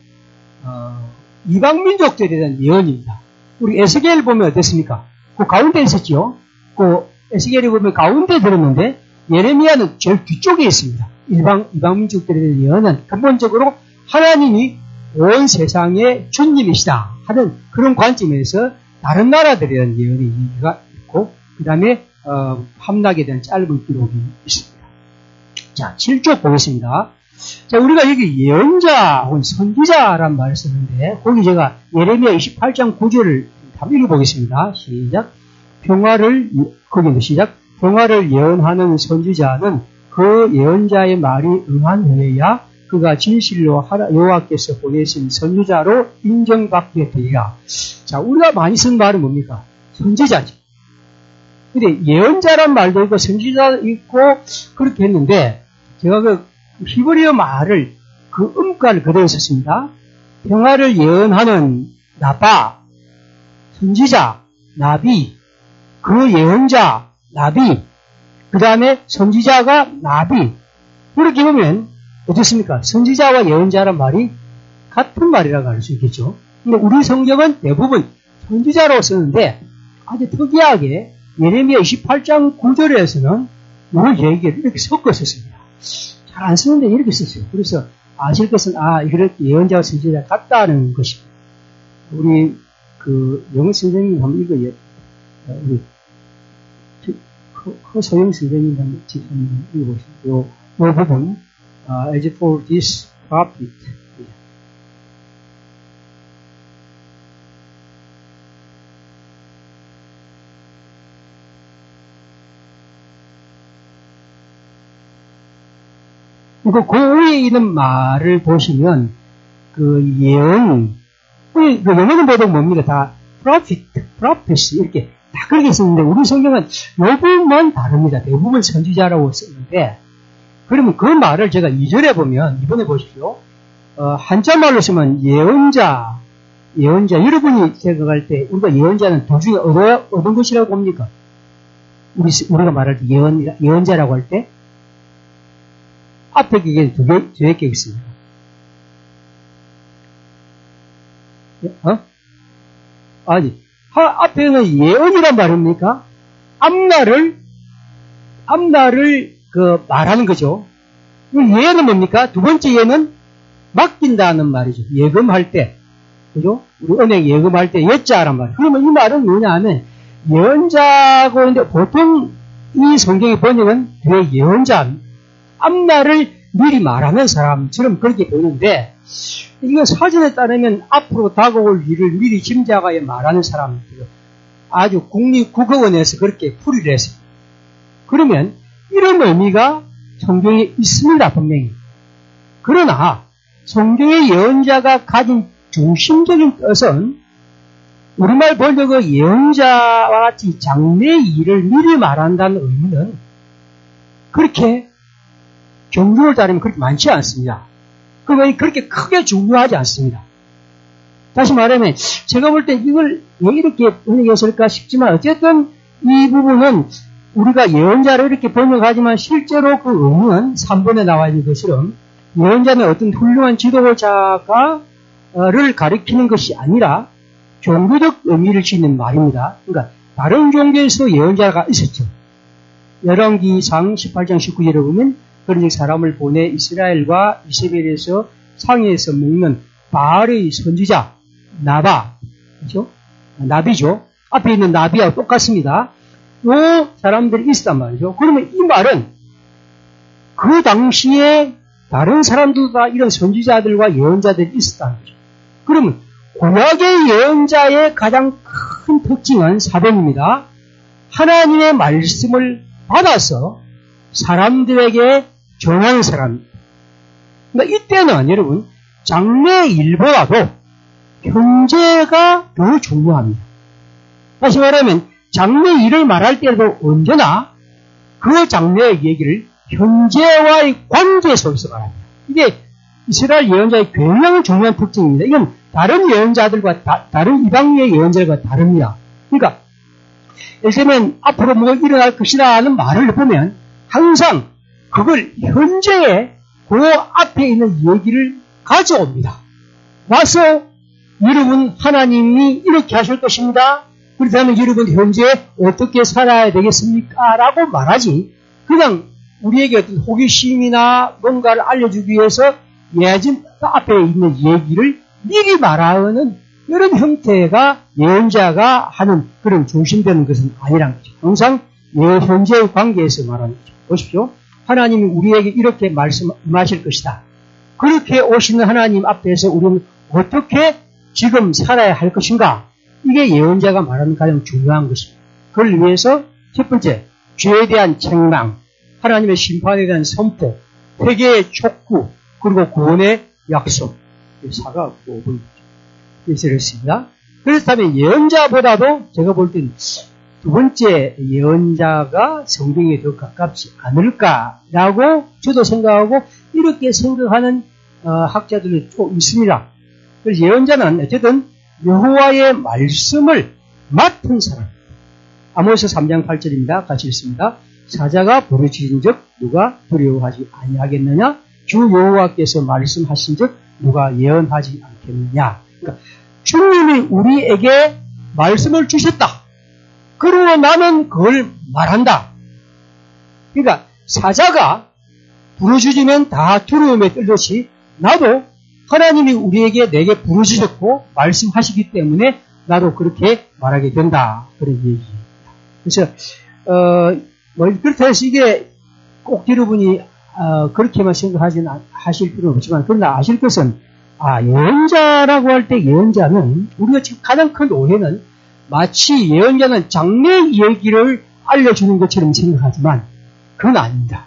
이방민족들에 대한 예언입니다. 우리 에스겔 보면 어땠습니까? 그 가운데 있었죠. 그 에스겔이 보면 가운데 들었는데 예레미야는 제일 뒤쪽에 있습니다. 이방민족들에 대한 예언은 근본적으로 하나님이 온 세상의 주님이시다 하는 그런 관점에서 다른 나라들에 대한 예언의 얘기가 있고 그 다음에 함락에 대한 짧은 기록이 있습니다. 자, 7쪽 보겠습니다. 자, 우리가 여기 예언자 혹은 선지자란 말을 쓰는데 거기 제가 예레미야 28장 9절을 한번 읽어보겠습니다. 시작. 거기서 시작. 평화를 예언하는 선지자는 그 예언자의 말이 응한 후에야 그가 진실로 여호와께서 보내신 선지자로 인정받게 되리라. 자, 우리가 많이 쓴 말은 뭡니까? 선지자죠. 근데 예언자란 말도 있고 선지자도 있고 그렇게 했는데 제가 그 히브리어 말을 그 음가를 그대로 썼습니다. 평화를 예언하는 나바, 선지자, 나비, 그 예언자, 나비, 그 다음에 선지자가 나비. 이렇게 보면 어떻습니까? 선지자와 예언자란 말이 같은 말이라고 할 수 있겠죠. 근데 우리 성경은 대부분 선지자로 쓰는데 아주 특이하게 예레미야 28장 9절에서는 이 얘기를 이렇게 섞어 썼습니다. 잘 안 쓰는데 이렇게 썼어요. 그래서 아실 것은 이렇게 예언자와 선지자 같다는 것입니다. 우리 그 영어 선생님 한번 읽어요. 우리 허소영 선생님 한번 읽어보시죠. 요 부분 as for this prophet 그리고 그 위에 있는 말을 보시면 그 예언, 그 영어는 보통 뭡니까? 다 prophecy 이렇게 다 그렇게 쓰는데 우리 성경은 요 부분만 다릅니다. 대부분 선지자라고 쓰는데 그러면 그 말을 제가 2절에 보면 이번에 보십시오. 한자말로 쓰면 예언자 여러분이 생각할 때 우리가 예언자는 도중에 어떤 것이라고 봅니까? 우리가 말할 때 예언자라고 할 때 앞에 그게 뒤에 게 있습니다. 아니, 앞에는 예언이란 말입니까? 앞날을 말하는 거죠. 예언은 뭡니까? 두 번째 예는 맡긴다는 말이죠. 예금할 때. 그죠? 우리 은행 예금할 때 예자란 말이에요. 그러면 이 말은 뭐냐 하면 예언자고 있는데 보통 이 성경의 번역은 뒤에 예언자, 앞날을 미리 말하는 사람처럼 그렇게 보이는데 이거 사전에 따르면 앞으로 다가올 일을 미리 짐작하여 말하는 사람, 아주 국립국어원에서 그렇게 풀이를 했습니다. 그러면 이런 의미가 성경에 있습니다, 분명히. 그러나 성경의 예언자가 가진 중심적인 뜻은 우리말 번역의 예언자와 같이 장래의 일을 미리 말한다는 의미는 그렇게 경중을 따르면 그렇게 많지 않습니다. 그러면 그렇게 크게 중요하지 않습니다. 다시 말하면 제가 볼 때 이걸 왜 이렇게 번역했을까 싶지만 어쨌든 이 부분은 우리가 예언자를 이렇게 번역하지만 실제로 그 의미는 3번에 나와 있는 것처럼 예언자는 어떤 훌륭한 지도자를 가리키는 것이 아니라 종교적 의미를 지닌 말입니다. 그러니까 다른 종교에서 예언자가 있었죠. 열왕기상 18장 19절에 보면 그런즉 사람을 보내 이스라엘과 이세벨에서 상해에서 먹는 바알의 선지자 나바, 그렇죠? 나비죠. 앞에 있는 나비하고 똑같습니다. 요 사람들이 있었단 말이죠. 그러면 이 말은 그 당시에 다른 사람들도 다 이런 선지자들과 예언자들이 있었다는 거죠. 그러면 구약의 예언자의 가장 큰 특징은 4번입니다. 하나님의 말씀을 받아서 사람들에게 전하는 사람입니다. 그러니까 이때는 여러분 장래 일보다도 현재가 더 중요합니다. 다시 말하면 장래 일을 말할 때도 언제나 그 장래의 얘기를 현재와의 관계 속에서 말합니다. 이게 이스라엘 예언자의 굉장히 중요한 특징입니다. 이건 다른 예언자들과 다른 이방의 예언자들과 다릅니다. 그러니까 예를 들면 앞으로 뭐가 일어날 것이다 하는 말을 보면 항상 그걸 현재에 그 앞에 있는 얘기를 가져옵니다. 와서 여러분 하나님이 이렇게 하실 것입니다. 그렇다면 여러분 현재 어떻게 살아야 되겠습니까? 라고 말하지 그냥 우리에게 어떤 호기심이나 뭔가를 알려주기 위해서 예진 앞에 있는 얘기를 미리 말하는 이런 형태가 예언자가 하는 그런 중심되는 것은 아니란 거죠. 항상 현재의 관계에서 말하는 거죠. 보십시오. 하나님이 우리에게 이렇게 말씀하실 것이다. 그렇게 오시는 하나님 앞에서 우리는 어떻게 지금 살아야 할 것인가? 이게 예언자가 말하는 가장 중요한 것입니다. 그걸 위해서 첫 번째, 죄에 대한 책망, 하나님의 심판에 대한 선포, 회개의 촉구, 그리고 구원의 약속. 사가 5분 있었습니다. 그렇다면 예언자보다도 제가 볼 땐 두 번째 예언자가 성경에 더 가깝지 않을까라고 저도 생각하고 이렇게 생각하는 학자들이 좀 있습니다. 그래서 예언자는 어쨌든 여호와의 말씀을 맡은 사람. 아모스 3장 8절입니다. 같이 읽습니다. 사자가 부르짖은즉 누가 두려워하지 아니하겠느냐? 주 여호와께서 말씀하신즉 누가 예언하지 않겠느냐? 그러니까 주님이 우리에게 말씀을 주셨다. 그러고 나는 그걸 말한다. 그러니까 사자가 부르짖으면 다 두려움에 떨듯이 나도 하나님이 우리에게 내게 부르짖었고 말씀하시기 때문에 나도 그렇게 말하게 된다. 그런 얘기입니다. 그래서 그렇다 해서 이게 꼭 여러분이 그렇게만 하실 필요는 없지만 그러나 아실 것은 예언자라고 할 때 예언자는 우리가 지금 가장 큰 오해는 마치 예언자는 장래 얘기를 알려주는 것처럼 생각하지만 그건 아닙니다.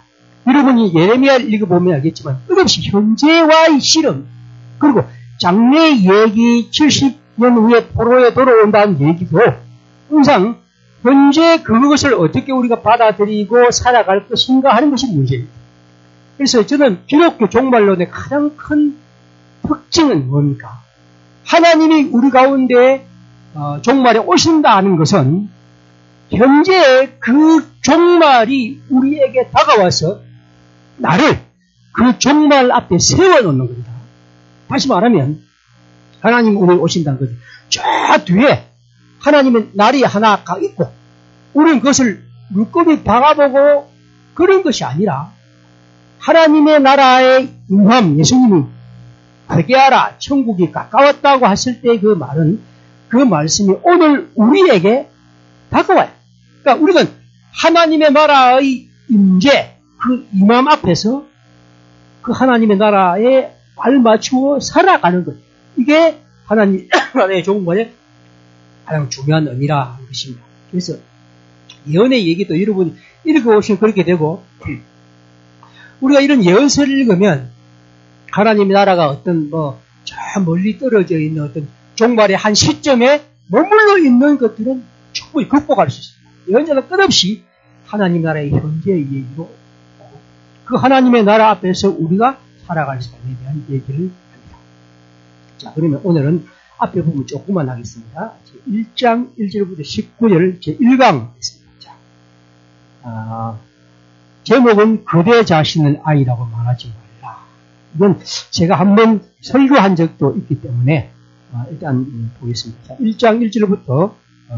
여러분이 예레미야를 읽어보면 알겠지만 끝없이 현재와의 실험, 그리고 장래 얘기 70년 후에 포로에 돌아온다는 얘기도 항상 현재 그것을 어떻게 우리가 받아들이고 살아갈 것인가 하는 것이 문제입니다. 그래서 저는 기독교 종말론의 가장 큰 특징은 뭡니까? 하나님이 우리 가운데 종말에 오신다는 것은 현재 그 종말이 우리에게 다가와서 나를 그 종말 앞에 세워놓는 겁니다. 다시 말하면 하나님이 우리에 오신다는 거죠. 저 뒤에 하나님의 날이 하나가 있고 우리는 그것을 물고기 박아보고 그런 것이 아니라 하나님의 나라의 임함, 예수님이 회개하라, 천국이 가까웠다고 하실 때 그 말은 그 말씀이 오늘 우리에게 다가와요. 그러니까 우리는 하나님의 나라의 임재, 그 임함 앞에서 그 하나님의 나라에 발맞추어 살아가는 것. 이게 하나님 나라의 종말의 가장 중요한 의미라 하는 것입니다. 그래서 예언의 얘기도 여러분이 읽어보시면 그렇게 되고 우리가 이런 예언서를 읽으면 하나님의 나라가 어떤 저 멀리 떨어져 있는 어떤 종말의 한 시점에 머물러 있는 것들은 충분히 극복할 수 있습니다. 예언자는 끝없이 하나님 나라의 현재의 얘기로 그 하나님의 나라 앞에서 우리가 살아갈 삶에 대한 얘기를 합니다. 자, 그러면 오늘은 앞에 부분 조금만 하겠습니다. 1장 1절부터 19절 제1강 있습니다. 자, 제목은 그대 자신을 아이라고 말하지 말라. 이건 제가 한번 설교한 적도 있기 때문에 일단 보겠습니다. 자, 1장 1절부터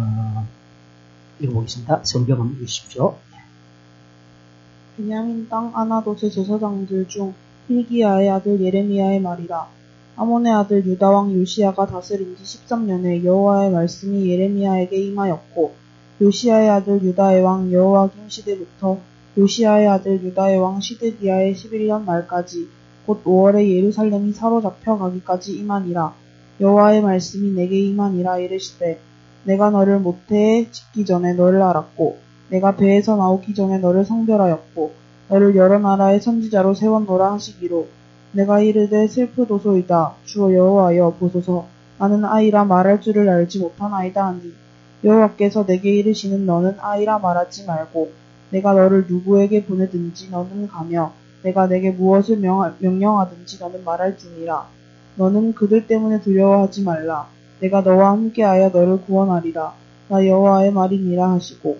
읽어보겠습니다. 성경 한번 읽으십시오. 베냐민 땅 아나돗의 제사장들 중 hil기야의 아들 예레미야의 말이라. 아몬의 아들 유다왕 요시야가 다스린 지 13년에 여호와의 말씀이 예레미야에게 임하였고 요시야의 아들 유다의 왕 여호와김 시대부터 요시야의 아들 유다의 왕 시드기야의 11년 말까지 곧 5월에 예루살렘이 사로잡혀 가기까지 임하니라. 여호와의 말씀이 내게 임하니라. 이르시되 내가 너를 모태에 짓기 전에 너를 알았고 내가 배에서 나오기 전에 너를 성별하였고 너를 여러 나라의 선지자로 세웠노라 하시기로 내가 이르되 슬프도소이다. 주여 여호와여 보소서 나는 아이라 말할 줄을 알지 못하나이다 하니 여호와께서 내게 이르시는 너는 아이라 말하지 말고 내가 너를 누구에게 보내든지 너는 가며 내가 내게 무엇을 명령하든지 너는 말할지니라. 너는 그들 때문에 두려워하지 말라. 내가 너와 함께하여 너를 구원하리라. 나 여호와의 말이니라 하시고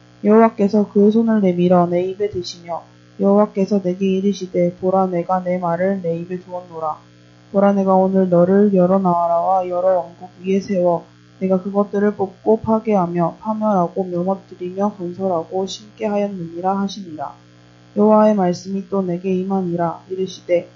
여호와께서 그 손을 내밀어 내 입에 대시며 여호와께서 내게 이르시되 보라 내가 내 말을 내 입에 두었노라. 보라 내가 오늘 너를 여러 나라와 여러 왕국 위에 세워 내가 그것들을 뽑고 파괴하며 파멸하고 멸망들이며 건설하고 심게 하였느니라 하시니라. 여호와의 말씀이 또 내게 임하니라. 이르시되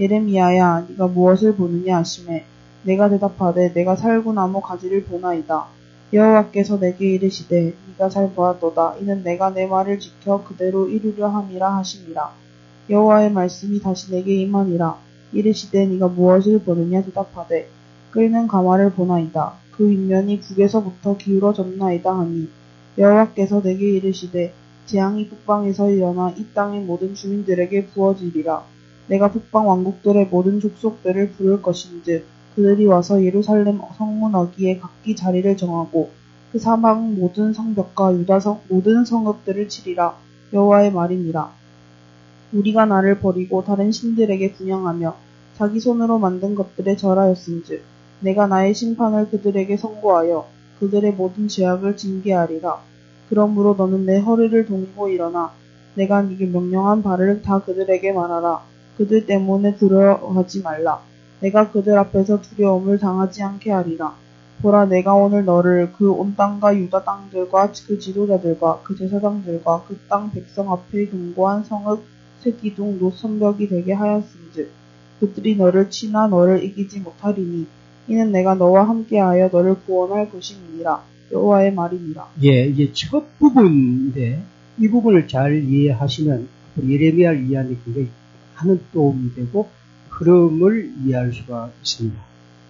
예레미야야 네가 무엇을 보느냐 하시매 내가 대답하되 내가 살구나무 가지를 보나이다. 여호와께서 내게 이르시되 네가 잘 보았도다. 이는 내가 내 말을 지켜 그대로 이루려 함이라 하시니라. 여호와의 말씀이 다시 내게 임하니라. 이르시되 네가 무엇을 보느냐 대답하되 끓는 가마를 보나이다. 그 윗면이 북에서부터 기울어졌나이다 하니 여호와께서 내게 이르시되 재앙이 북방에서 일어나 이 땅의 모든 주민들에게 부어지리라. 내가 북방 왕국들의 모든 족속들을 부를 것인즉 그들이 와서 예루살렘 성문 어귀에 각기 자리를 정하고 그 사방 모든 성벽과 유다 모든 성읍들을 치리라. 여호와의 말이니라. 우리가 나를 버리고 다른 신들에게 분향하며 자기 손으로 만든 것들에 절하였은즉 내가 나의 심판을 그들에게 선고하여 그들의 모든 죄악을 징계하리라. 그러므로 너는 내 허리를 동이고 일어나 내가 네게 명령한 바를 다 그들에게 말하라. 그들 때문에 두려워하지 말라. 내가 그들 앞에서 두려움을 당하지 않게 하리라. 보라 내가 오늘 너를 그 온 땅과 유다 땅들과 그 지도자들과 그 제사장들과 그 땅 백성 앞에 견고한 성읍 새기둥 노선벽이 되게 하였은즉 그들이 너를 치나 너를 이기지 못하리니 이는 내가 너와 함께하여 너를 구원할 것임이니라. 여호와의 말이니라. 예, 이제 첫 부분인데 이 부분을 잘 이해하시면 예레미야를 이해하는 데 굉장히 많은 도움이 되고 흐름을 이해할 수가 있습니다.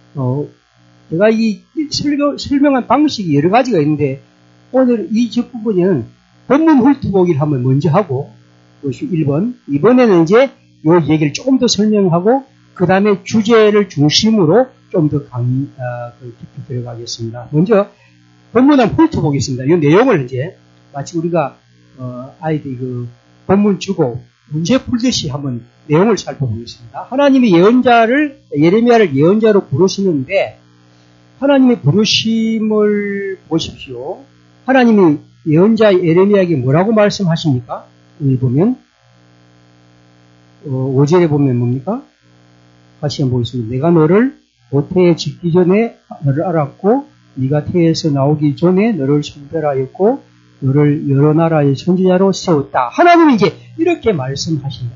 제가 이 설명한 방식이 여러 가지가 있는데 오늘 이 첫 부분에는 본문 훑어보기를 한번 먼저 하고 그것이 1번. 이번에는 이제 요 얘기를 조금 더 설명하고 그 다음에 주제를 중심으로 좀 더 깊이 들어가겠습니다. 먼저 본문 한번 훑어보겠습니다. 이 내용을 이제 마치 우리가 아이들이 그 본문 주고 문제 풀듯이 한번 내용을 살펴보겠습니다. 하나님이 예레미야를 예언자로 부르시는데 하나님의 부르심을 보십시오. 하나님이 예언자 예레미야에게 뭐라고 말씀하십니까? 여기 보면 5절에 보면 뭡니까? 다시 한번 보겠습니다. 내가 너를 모태에 짓기 전에 너를 알았고 네가 태에서 나오기 전에 너를 선별하였고 너를 여러 나라의 선지자로 세웠다. 하나님이 이제 이렇게 말씀하신다.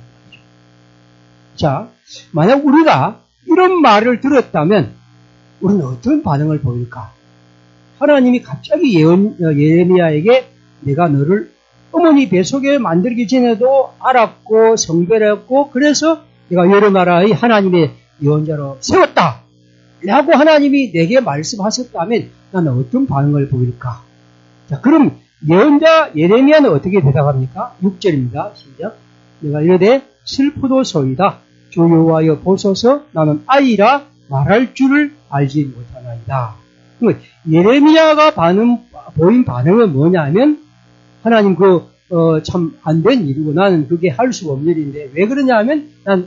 자, 만약 우리가 이런 말을 들었다면 우리는 어떤 반응을 보일까? 하나님이 갑자기 예레미야에게 내가 너를 어머니 뱃속에 만들기 전에도 알았고 성별했고 그래서 내가 여러 나라의 하나님의 예언자로 세웠다. 라고 하나님이 내게 말씀하셨다면 나는 어떤 반응을 보일까? 자, 그럼 예언자 예레미야는 어떻게 대답합니까? 6절입니다. 시작. 내가 이르되 슬프도소이다. 주 여호와여 보소서 나는 아이라 말할 줄을 알지 못하나이다. 예레미야가 보인 반응은 뭐냐면 하나님 참 안 된 일이고 나는 그게 할 수가 없는 일인데 왜 그러냐면 난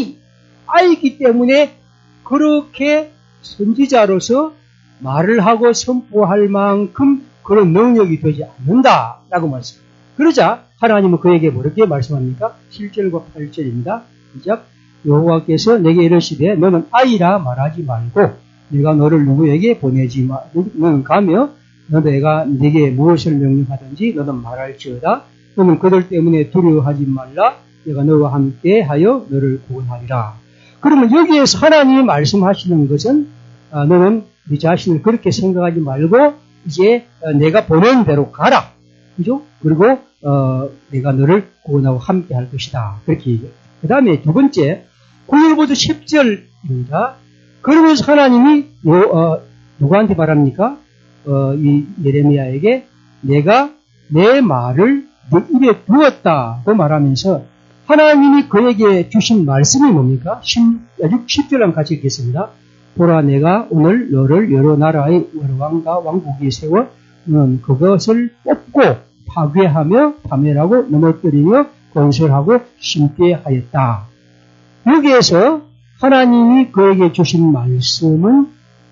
아이기 때문에 그렇게 선지자로서 말을 하고 선포할 만큼 그런 능력이 되지 않는다라고 말씀합니다. 그러자 하나님은 그에게 뭐렇게 말씀합니까? 7절과 8절입니다. 시작. 여호와께서 내게 이르시되 너는 아이라 말하지 말고 내가 너를 누구에게 보내지 마. 너는 가며 내가 네게 무엇을 명령하든지 너는 말할지어다. 너는 그들 때문에 두려워하지 말라. 내가 너와 함께 하여 너를 구원하리라. 그러면 여기에서 하나님이 말씀하시는 것은 너는 네 자신을 그렇게 생각하지 말고 이제 내가 보낸 대로 가라. 그죠? 그리고 내가 너를 구원하고 함께 할 것이다. 그렇게 얘기해요. 그 다음에 두 번째 9절부터 10절입니다. 그러면서 하나님이 누구한테 말합니까? 이 예레미야에게 내가 내 말을 내 입에 두었다고 말하면서 하나님이 그에게 주신 말씀이 뭡니까? 10절 한번 같이 읽겠습니다. 보라 내가 오늘 너를 여러 나라의 왕과 왕국이 세워 너는 그것을 뽑고 파괴하며 파멸하고 넘어뜨리며 건설하고 심게 하였다. 여기에서 하나님이 그에게 주신 말씀은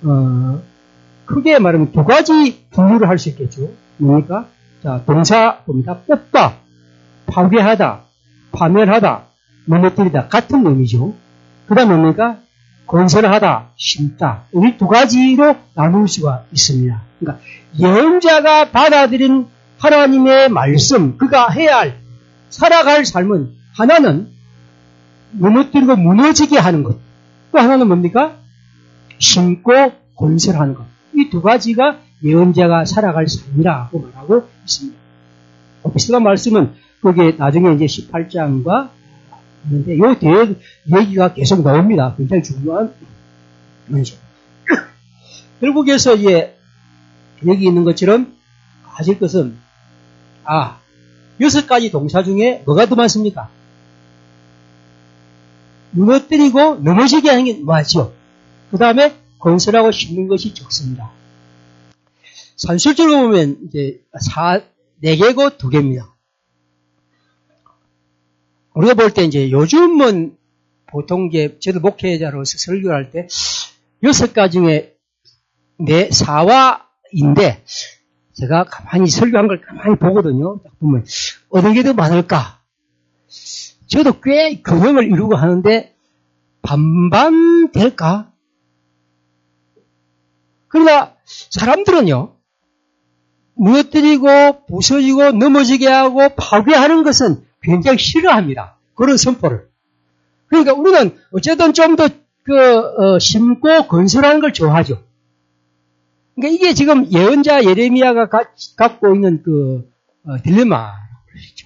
크게 말하면 두 가지 분류를 할 수 있겠죠. 뭡니까? 자, 동사 봅니다. 뽑다, 파괴하다, 파멸하다, 넘어뜨리다 같은 의미죠. 그 다음에 뭡니까? 건설하다, 심다. 이 두 가지로 나눌 수가 있습니다. 그러니까 예언자가 받아들인 하나님의 말씀, 그가 해야 할 살아갈 삶은 하나는 넘어뜨리고 무너지게 하는 것. 또 하나는 뭡니까? 심고 건설하는 것. 이 두 가지가 예언자가 살아갈 삶이라고 말하고 있습니다. 비슷한 말씀은 거기에 나중에 이제 18장과 있는데 요 뒤에 얘기가 계속 나옵니다. 굉장히 중요한 문제. 결국에서 여기 있는 것처럼 아실 것은 6가지 동사 중에 뭐가 더 많습니까? 무너뜨리고 넘어지게 하는 게 맞죠. 그 다음에 건설하고 심는 것이 적습니다. 산술적으로 보면 이제 4개고 2개입니다. 우리가 볼 때 이제 요즘은 보통 저도 목회자로서 설교를 할 때 6가지 중에 4와인데 제가 가만히 설교한 걸 가만히 보거든요. 딱 보면 어느 게 더 많을까? 저도 꽤 균형을 이루고 하는데 반반 될까? 그러나 사람들은요. 무너뜨리고 부서지고 넘어지게 하고 파괴하는 것은 굉장히 싫어합니다. 그런 선포를. 그러니까 우리는 어쨌든 좀 더 심고 건설하는 걸 좋아하죠. 그러니까 이게 지금 예언자 예레미야가 갖고 있는 딜레마라고 그러시죠.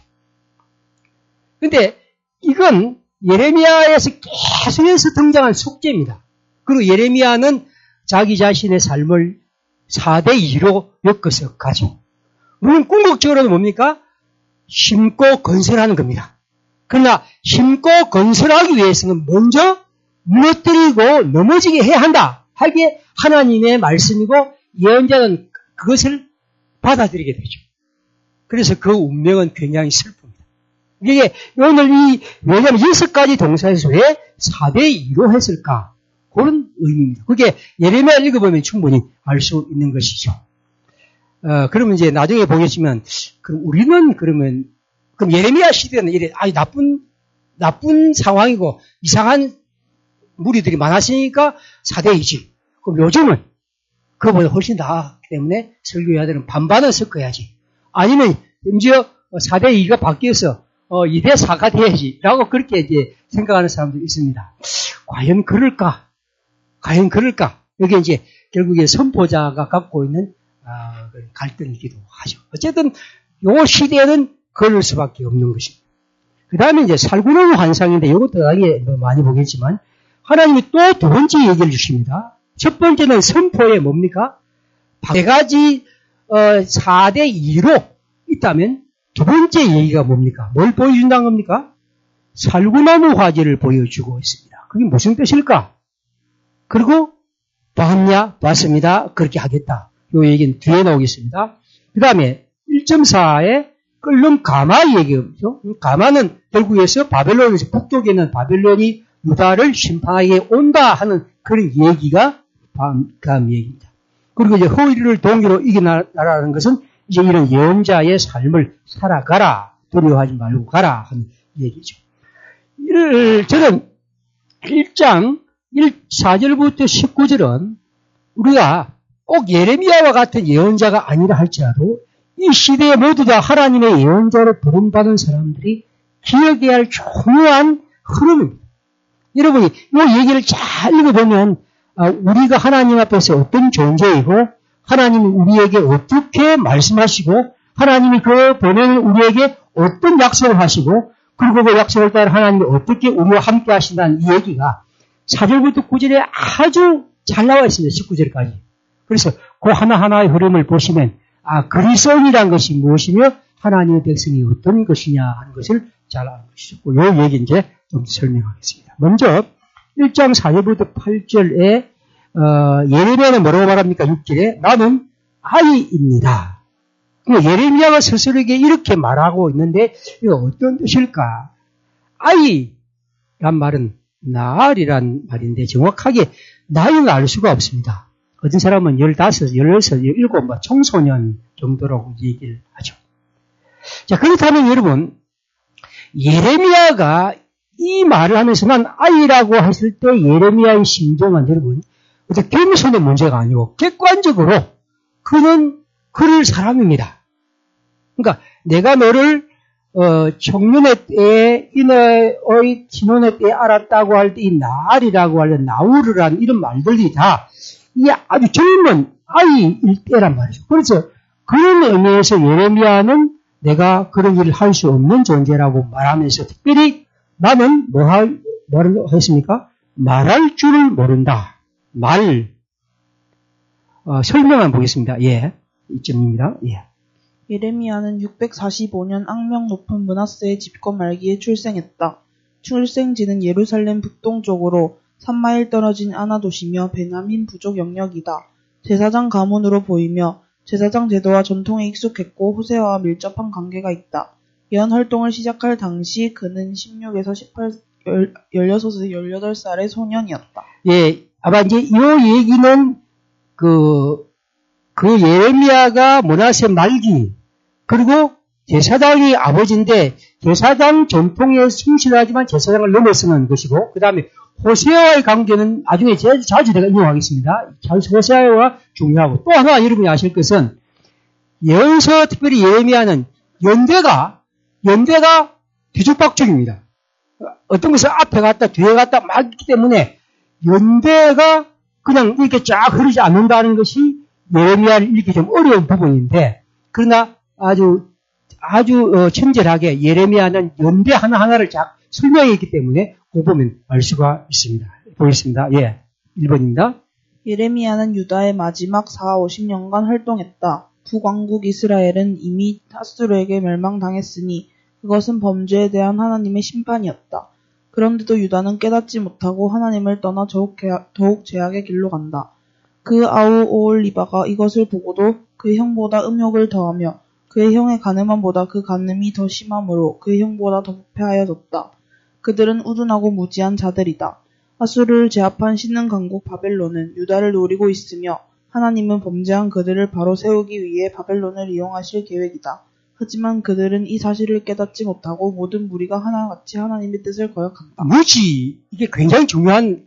근데 이건 예레미야에서 계속해서 등장한 숙제입니다. 그리고 예레미야는 자기 자신의 삶을 4대2로 엮어서 가죠. 우리는 궁극적으로는 뭡니까? 심고 건설하는 겁니다. 그러나 힘고 건설하기 위해서는 먼저 무너뜨리고 넘어지게 해야 한다. 하기에 하나님의 말씀이고 예언자는 그것을 받아들이게 되죠. 그래서 그 운명은 굉장히 슬픕니다. 이게 오늘 왜냐하면 6가지 동사에서 왜 4대2로 했을까? 그런 의미입니다. 그게 예레미야 읽어보면 충분히 알 수 있는 것이죠. 그러면 이제 나중에 보겠지만, 그럼 우리는 그럼 예레미야 시대는 이래, 나쁜 상황이고 이상한 무리들이 많았으니까 4대2지. 그럼 요즘은 그거보다 훨씬 나았기 때문에 설교해야 되는 반반은 섞어야지. 아니면 심지어 4대2가 바뀌어서 2대4가 돼야지. 라고 그렇게 이제 생각하는 사람도 있습니다. 과연 그럴까? 여기 이제 결국에 선포자가 갖고 있는 갈등이기도 하죠. 어쨌든 요 시대는 그럴 수밖에 없는 것입니다. 그 다음에 이제 살구나무 환상인데 이것도 나중에 많이 보겠지만 하나님이 또 두 번째 얘기를 주십니다. 첫 번째는 선포에 뭡니까? 4가지 4대2로 있다면 두 번째 얘기가 뭡니까? 뭘 보여준다는 겁니까? 살구나무 화제를 보여주고 있습니다. 그게 무슨 뜻일까? 그리고 봤냐? 봤습니다. 그렇게 하겠다. 이 얘기는 뒤에 나오겠습니다. 그 다음에 1.4에 끓는 가마 얘기죠. 가마는 결국에서 바벨론에서 북쪽에 있는 바벨론이 유다를 심판하게 온다 하는 그런 얘기가 감 얘기입니다. 그리고 이제 허위를 동기로 이겨나라는 것은 이제 이런 예언자의 삶을 살아가라. 두려워하지 말고 가라 하는 얘기죠. 저는 1장 4절부터 19절은 우리가 꼭 예레미야와 같은 예언자가 아니라 할지라도 이 시대에 모두 다 하나님의 예언자로 부름받은 사람들이 기억해야 할 중요한 흐름입니다. 여러분이 이 얘기를 잘 읽어보면 우리가 하나님 앞에서 어떤 존재이고 하나님이 우리에게 어떻게 말씀하시고 하나님이 그 보내는 우리에게 어떤 약속을 하시고 그리고 그 약속을 따라 하나님이 어떻게 우리와 함께 하신다는 이 얘기가 4절부터 9절에 아주 잘 나와 있습니다. 19절까지. 그래서 그 하나하나의 흐름을 보시면 그리스도인이란 것이 무엇이며 하나님의 백성이 어떤 것이냐 하는 것을 잘 아는 것이죠. 이 얘기 이제 좀 설명하겠습니다. 먼저 1장 4절부터 8절에 예레미야는 뭐라고 말합니까? 6절에 나는 아이입니다. 예레미야가 스스로에게 이렇게 말하고 있는데 이거 어떤 뜻일까? 아이란 말은 나알이란 말인데 정확하게 나이는 알 수가 없습니다. 어떤 사람은 15, 16, 17, 청소년 정도라고 얘기를 하죠. 자, 그렇다면 여러분, 예레미야가 이 말을 하면서 난 아이라고 했을 때 예레미야의 심정은 여러분, 어떤 겸손의 문제가 아니고 객관적으로 그는 그럴 사람입니다. 그러니까 내가 너를 청년의 때에 이너의 진혼의 때에 알았다고 할 때 이 나알이라고 하는 나우르라는 이런 말들이 다 이게 아주 젊은 아이일 때란 말이죠. 그래서 그런 의미에서 예레미야는 내가 그런 일을 할 수 없는 존재라고 말하면서 특별히 나는 뭐를 했습니까? 말할 줄을 모른다. 설명만 보겠습니다. 예. 이점입니다. 예. 예레미야는 645년 악명 높은 므낫세의 집권 말기에 출생했다. 출생지는 예루살렘 북동쪽으로 3마일 떨어진 아나도시며 베냐민 부족 영역이다. 제사장 가문으로 보이며 제사장 제도와 전통에 익숙했고 호세아와 밀접한 관계가 있다. 예언 활동을 시작할 당시 그는 16에서 16에서 18살의 소년이었다. 예, 아마 이제 이 얘기는 그 예레미야가 므낫세 말기 그리고 제사장이 아버지인데 제사장 전통에 충실하지만 제사장을 넘어서는 것이고 그 다음에 호세아와의 관계는 나중에 자주 내가 인용하겠습니다. 호세아와 중요하고 또 하나 여러분이 아실 것은 예언서 특별히 예레미야는 연대가 뒤죽박죽입니다. 어떤 것을 앞에 갔다 뒤에 갔다 막 있기 때문에 연대가 그냥 이렇게 쫙 흐르지 않는다는 것이 예레미야를 읽기 좀 어려운 부분인데 그러나 아주 친절하게 예레미야는 연대 하나하나를 쫙 설명했기 때문에 그 보면 알 수가 있습니다. 보겠습니다. 예, 1번입니다. 예레미야는 유다의 마지막 40-50년간 활동했다. 북왕국 이스라엘은 이미 아수르에게 멸망당했으니 그것은 범죄에 대한 하나님의 심판이었다. 그런데도 유다는 깨닫지 못하고 하나님을 떠나 더욱 죄악의 길로 간다. 그 아우 오홀리바가 이것을 보고도 그 형보다 음욕을 더하며 그의 형의 가늠함보다 그 가늠이 더 심함으로 그의 형보다 더 부패하여졌다. 그들은 우둔하고 무지한 자들이다. 아수르를 제압한 신는 강국 바벨론은 유다를 노리고 있으며 하나님은 범죄한 그들을 바로 세우기 위해 바벨론을 이용하실 계획이다. 하지만 그들은 이 사실을 깨닫지 못하고 모든 무리가 하나같이 하나님의 뜻을 거역한다. 무지, 이게 굉장히 중요한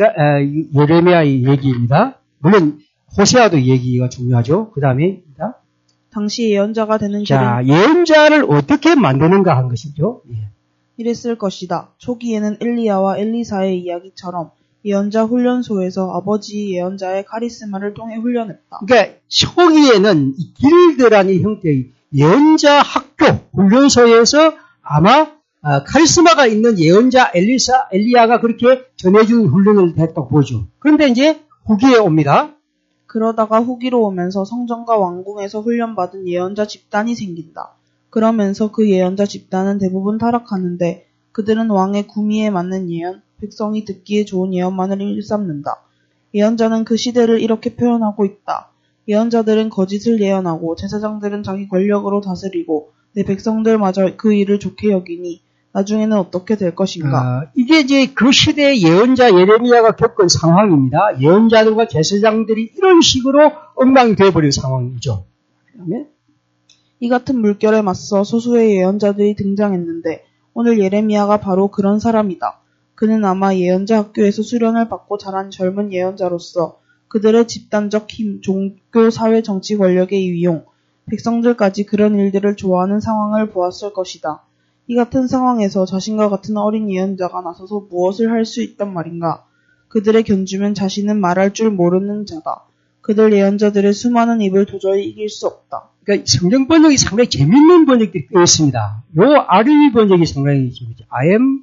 예레미야의 얘기입니다. 물론 호세아도 얘기가 중요하죠. 그 다음에입니다. 당시 예언자가 되는 자, 예언자를 어떻게 만드는가 한 것이죠. 예. 이랬을 것이다. 초기에는 엘리야와 엘리사의 이야기처럼 예언자 훈련소에서 아버지 예언자의 카리스마를 통해 훈련했다. 그러니까 초기에는 이 길드라는 형태의 예언자 학교, 훈련소에서 아마 카리스마가 있는 예언자 엘리야가 그렇게 전해준 훈련을 했다고 보죠. 그런데 이제 후기에 옵니다. 그러다가 후기로 오면서 성전과 왕궁에서 훈련받은 예언자 집단이 생긴다. 그러면서 그 예언자 집단은 대부분 타락하는데 그들은 왕의 구미에 맞는 예언, 백성이 듣기에 좋은 예언만을 일삼는다. 예언자는 그 시대를 이렇게 표현하고 있다. 예언자들은 거짓을 예언하고 제사장들은 자기 권력으로 다스리고 내 백성들마저 그 일을 좋게 여기니 나중에는 어떻게 될 것인가. 이게 이제 그 시대의 예언자 예레미야가 겪은 상황입니다. 예언자들과 제사장들이 이런 식으로 엉망이 되어버린 상황이죠. 그다음에 이 같은 물결에 맞서 소수의 예언자들이 등장했는데 오늘 예레미야가 바로 그런 사람이다. 그는 아마 예언자 학교에서 수련을 받고 자란 젊은 예언자로서 그들의 집단적 힘, 종교, 사회, 정치 권력의 이용, 백성들까지 그런 일들을 좋아하는 상황을 보았을 것이다. 이 같은 상황에서 자신과 같은 어린 예언자가 나서서 무엇을 할 수 있단 말인가. 그들의 견주면 자신은 말할 줄 모르는 자다. 그들 예언자들의 수많은 입을 도저히 이길 수 없다. 그러니까 성경 번역이 상당히 재밌는 번역들이 꽤 있습니다. 요 RV 번역이 상당히 재밌죠. I am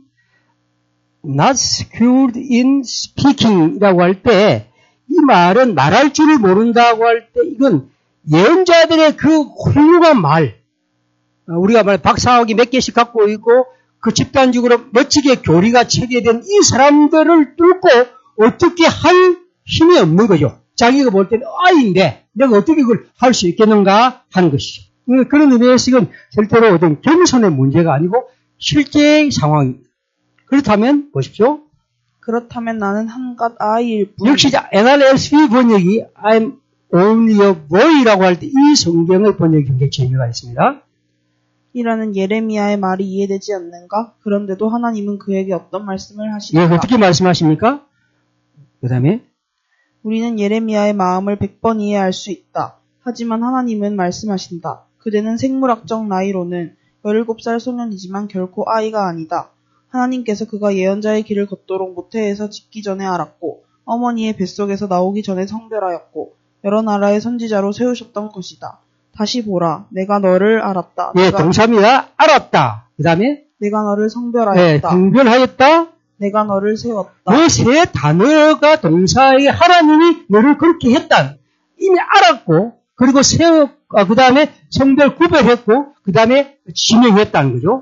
not skilled in speaking이라고 할 때 이 말은 말할 줄을 모른다고 할 때 이건 예언자들의 그 훌륭한 말, 우리가 말 박사학위 몇 개씩 갖고 있고 그 집단적으로 멋지게 교리가 체계된 이 사람들을 뚫고 어떻게 할 힘이 없는 거죠. 자기가 볼 때는 아이인데 내가 어떻게 그걸 할 수 있겠는가 하는 것이죠. 그런 의미에서 이건 절대로 어떤 겸손의 문제가 아니고 실제의 상황입니다. 그렇다면 보십시오. 그렇다면 나는 한갓 아이일 뿐. 역시 NRSV 번역이 I'm only a boy라고 할 때 이 성경의 번역이 굉장히 재미가 있습니다. 이라는 예레미야의 말이 이해되지 않는가? 그런데도 하나님은 그에게 어떤 말씀을 하시는가? 예, 어떻게 말씀하십니까? 그 다음에 우리는 예레미야의 마음을 100번 이해할 수 있다. 하지만 하나님은 말씀하신다. 그대는 생물학적 나이로는 17살 소년이지만 결코 아이가 아니다. 하나님께서 그가 예언자의 길을 걷도록 모태에서 짓기 전에 알았고 어머니의 뱃속에서 나오기 전에 성별하였고 여러 나라의 선지자로 세우셨던 것이다. 다시 보라. 내가 너를 알았다. 예, 동사입니다. 알았다. 그 다음에 내가 너를 성별하였다. 예, 성별하였다. 내가 너를 세웠다. 그 세 단어가 동사에 하나님이 너를 그렇게 했다. 이미 알았고 그리고 그 다음에 성별 구별했고 그 다음에 지명했다는 거죠.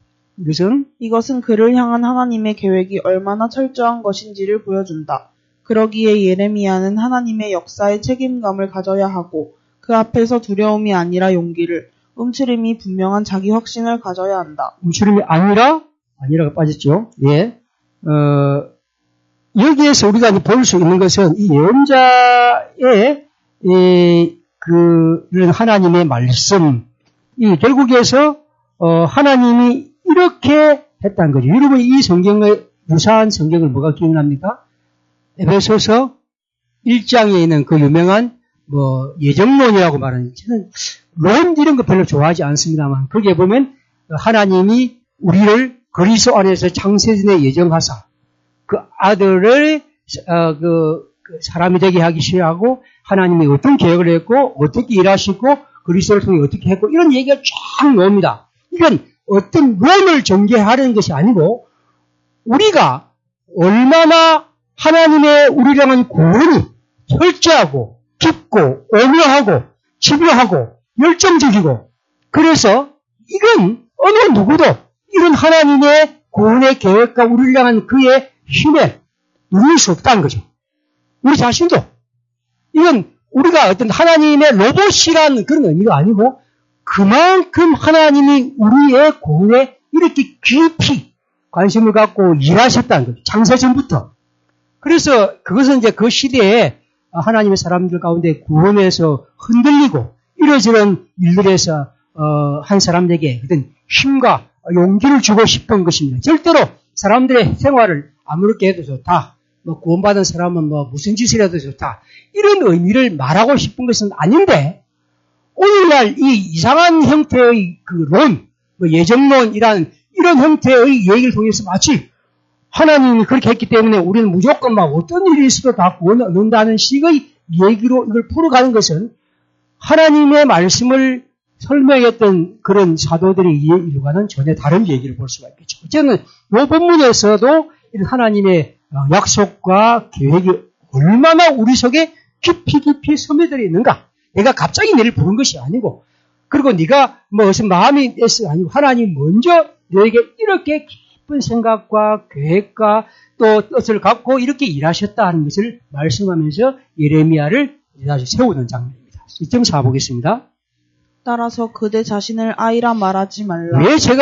이것은 그를 향한 하나님의 계획이 얼마나 철저한 것인지를 보여준다. 그러기에 예레미야는 하나님의 역사에 책임감을 가져야 하고 그 앞에서 두려움이 아니라 용기를, 움츠림이 분명한 자기 확신을 가져야 한다. 움츠림이 아니라가 빠졌죠. 예. 여기에서 우리가 볼 수 있는 것은 이 예언자의 그런 하나님의 말씀, 이 결국에서 하나님이 이렇게 했다는 거죠. 여러분 이 성경의 유사한 성경을 뭐가 기억납니까? 에베소서 1장에 있는 그 유명한 예정론이라고 말하는, 저는 론 이런 거 별로 좋아하지 않습니다만 거기에 보면 하나님이 우리를 그리스도 안에서 창세전에 예정하사 그 아들을 사람이 되게 하기 싫어하고 하나님이 어떤 계획을 했고 어떻게 일하시고 그리스도를 통해 어떻게 했고 이런 얘기가 쫙 나옵니다. 이건 어떤 론을 전개하려는 것이 아니고 우리가 얼마나 하나님의 우리를 향한 구원이 철저하고 깊고 오묘하고 집요하고 열정적이고 그래서 이건 어느 누구도 이런 하나님의 구원의 계획과 우리를 향한 그의 힘에 누릴 수 없다는 거죠. 우리 자신도. 이건 우리가 어떤 하나님의 로봇이라는 그런 의미가 아니고 그만큼 하나님이 우리의 구원에 이렇게 깊이 관심을 갖고 일하셨다는 거죠. 창세전부터. 그래서 그것은 이제 그 시대에 하나님의 사람들 가운데 구원에서 흔들리고 이러저런 일들에서 한 사람에게 어떤 힘과 용기를 주고 싶은 것입니다. 절대로 사람들의 생활을 아무렇게 해도 좋다. 구원받은 사람은 무슨 짓을 해도 좋다. 이런 의미를 말하고 싶은 것은 아닌데 오늘날 이 이상한 형태의 그 예정론이라는 이런 형태의 얘기를 통해서 마치 하나님이 그렇게 했기 때문에 우리는 무조건 어떤 일이 있어도 다 구원 얻는다는 식의 얘기로 이걸 풀어가는 것은 하나님의 말씀을 설명했던 그런 사도들의 일과는 전혀 다른 얘기를 볼 수가 있겠죠. 어쨌든 이 본문에서도 이런 하나님의 약속과 계획이 얼마나 우리 속에 깊이 스며들어 있는가. 내가 갑자기 너를 부른 것이 아니고 그리고 네가 무슨 마음이 있어 아니고 하나님 먼저 너에게 이렇게 깊은 생각과 계획과 또 뜻을 갖고 이렇게 일하셨다 하는 것을 말씀하면서 예레미야를 다시 세우는 장면입니다. 2.4 보겠습니다. 따라서 그대 자신을 아이라 말하지 말라. 왜 제가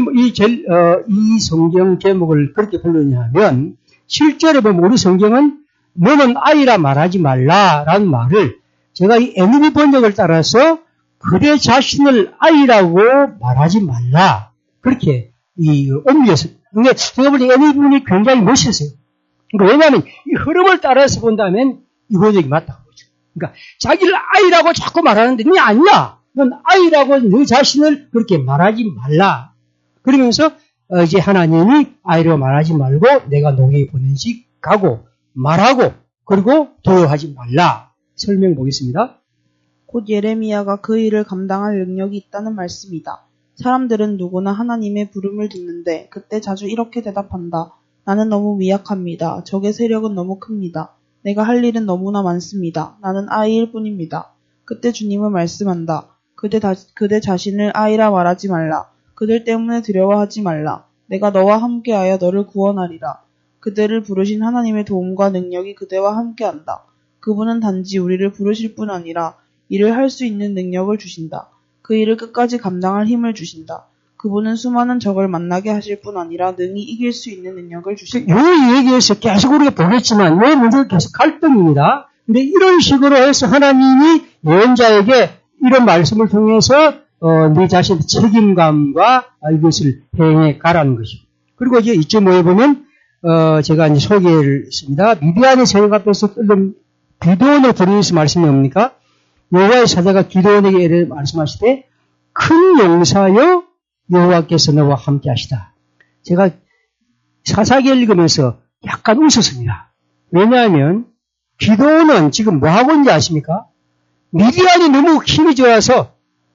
이 성경 제목을 그렇게 부르냐 하면 실제로 보면 우리 성경은 너는 아이라 말하지 말라라는 말을 제가 이 NIV 번역을 따라서 그대 자신을 아이라고 말하지 말라. 그렇게 옮겼어요. 근데 제가 볼 때 NIV는 굉장히 멋있어요. 그러니까 왜냐하면 이 흐름을 따라서 본다면 이 번역이 맞다고 보죠. 그러니까 자기를 아이라고 자꾸 말하는데 네 아니야. 넌 아이라고 너 자신을 그렇게 말하지 말라. 그러면서 이제 하나님이 아이라고 말하지 말고 내가 너에게 보낸식 가고 말하고 그리고 도요하지 말라. 설명 보겠습니다. 곧 예레미야가 그 일을 감당할 능력이 있다는 말씀이다. 사람들은 누구나 하나님의 부름을 듣는데 그때 자주 이렇게 대답한다. 나는 너무 미약합니다. 적의 세력은 너무 큽니다. 내가 할 일은 너무나 많습니다. 나는 아이일 뿐입니다. 그때 주님은 말씀한다. 그대 자신을 아이라 말하지 말라. 그들 때문에 두려워하지 말라. 내가 너와 함께하여 너를 구원하리라. 그대를 부르신 하나님의 도움과 능력이 그대와 함께한다. 그분은 단지 우리를 부르실 뿐 아니라 일을 할 수 있는 능력을 주신다. 그 일을 끝까지 감당할 힘을 주신다. 그분은 수많은 적을 만나게 하실 뿐 아니라 능히 이길 수 있는 능력을 주신다. 이 얘기에서 계속 우리가 보겠지만 왜 먼저 계속 갈등입니다. 근데 이런 식으로 해서 하나님이 예언자에게 이런 말씀을 통해서 네 자신의 책임감과 이것을 행해 가라는 것이죠. 그리고 이제 2.5에 보면 제가 이제 소개를 했습니다. 미디안의 세력 앞에서 끓는 기도원의 드리면서 말씀이 뭡니까? 여호와의 사자가 기도원에게 이렇게 말씀하시되 큰 용사여 여호와께서 너와 함께 하시다. 제가 사사기를 읽으면서 약간 웃었습니다. 왜냐하면 기도원은 지금 뭐 하고 있는지 아십니까? 미디안이 너무 힘이 좋아서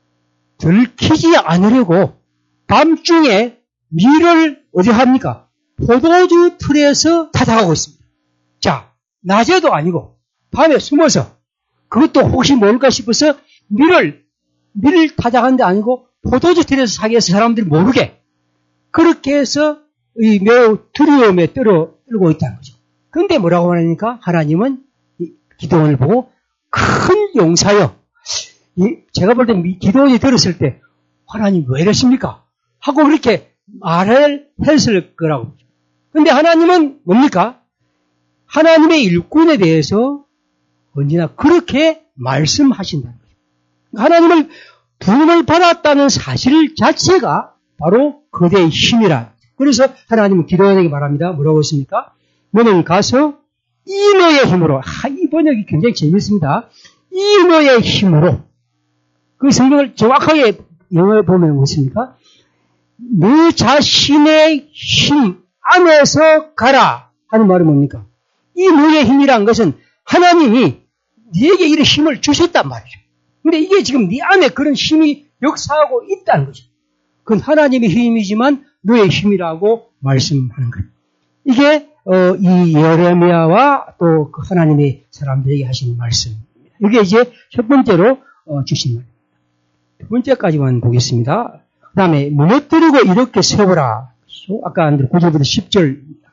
들키지 않으려고 밤중에 밀을 어디 합니까? 포도주 틀에서 타작하고 있습니다. 자, 낮에도 아니고 밤에 숨어서 그것도 혹시 뭘까 싶어서 밀을 타작한 데 아니고 포도주 틀에서 사기해서 사람들이 모르게 그렇게 해서 이 매우 두려움에 떨고 있다는 거죠. 그런데 뭐라고 말하니까 하나님은 기도원을 보고 큰 용사여. 제가 볼 때 기도원이 들었을 때 하나님 왜 이러십니까? 하고 그렇게 말을 했을 거라고. 그런데 하나님은 뭡니까? 하나님의 일꾼에 대해서 언제나 그렇게 말씀하신다는 거죠. 하나님을 부름을 받았다는 사실 자체가 바로 그대의 힘이라. 그래서 하나님은 기도원에게 말합니다. 뭐라고 했습니까? 너는 가서 이 너의 힘으로. 이 번역이 굉장히 재밌습니다. 이 너의 힘으로. 그 성경을 정확하게 영어에 보면 무엇입니까? 너 자신의 힘 안에서 가라 하는 말은 뭡니까? 이 너의 힘이란 것은 하나님이 네게 이런 힘을 주셨단 말이죠. 근데 이게 지금 네 안에 그런 힘이 역사하고 있다는 거죠. 그건 하나님의 힘이지만 너의 힘이라고 말씀하는 거예요. 이게 이 예레미야와 또 그 하나님의 사람들에게 하신 말씀입니다. 이게 이제 첫 번째로 주신 말입니다. 두 번째까지만 보겠습니다. 그 다음에 무너뜨리고 이렇게 세우라. 아까 안 들은 9절부터 10절입니다.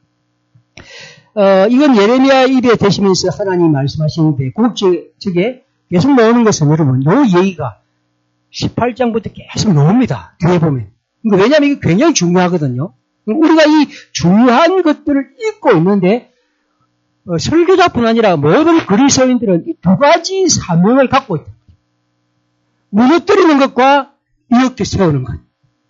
이건 예레미야 입에 대시면서 하나님 말씀하시는데, 저게 계속 나오는 것은 여러분, 요 얘기가 18장부터 계속 나옵니다. 뒤에 보면. 왜냐하면 이게 굉장히 중요하거든요. 우리가 이 중요한 것들을 읽고 있는데, 설교자뿐 아니라 모든 그리스도인들은 이 두 가지 사명을 갖고 있다. 무너뜨리는 것과 이렇게 세우는 것.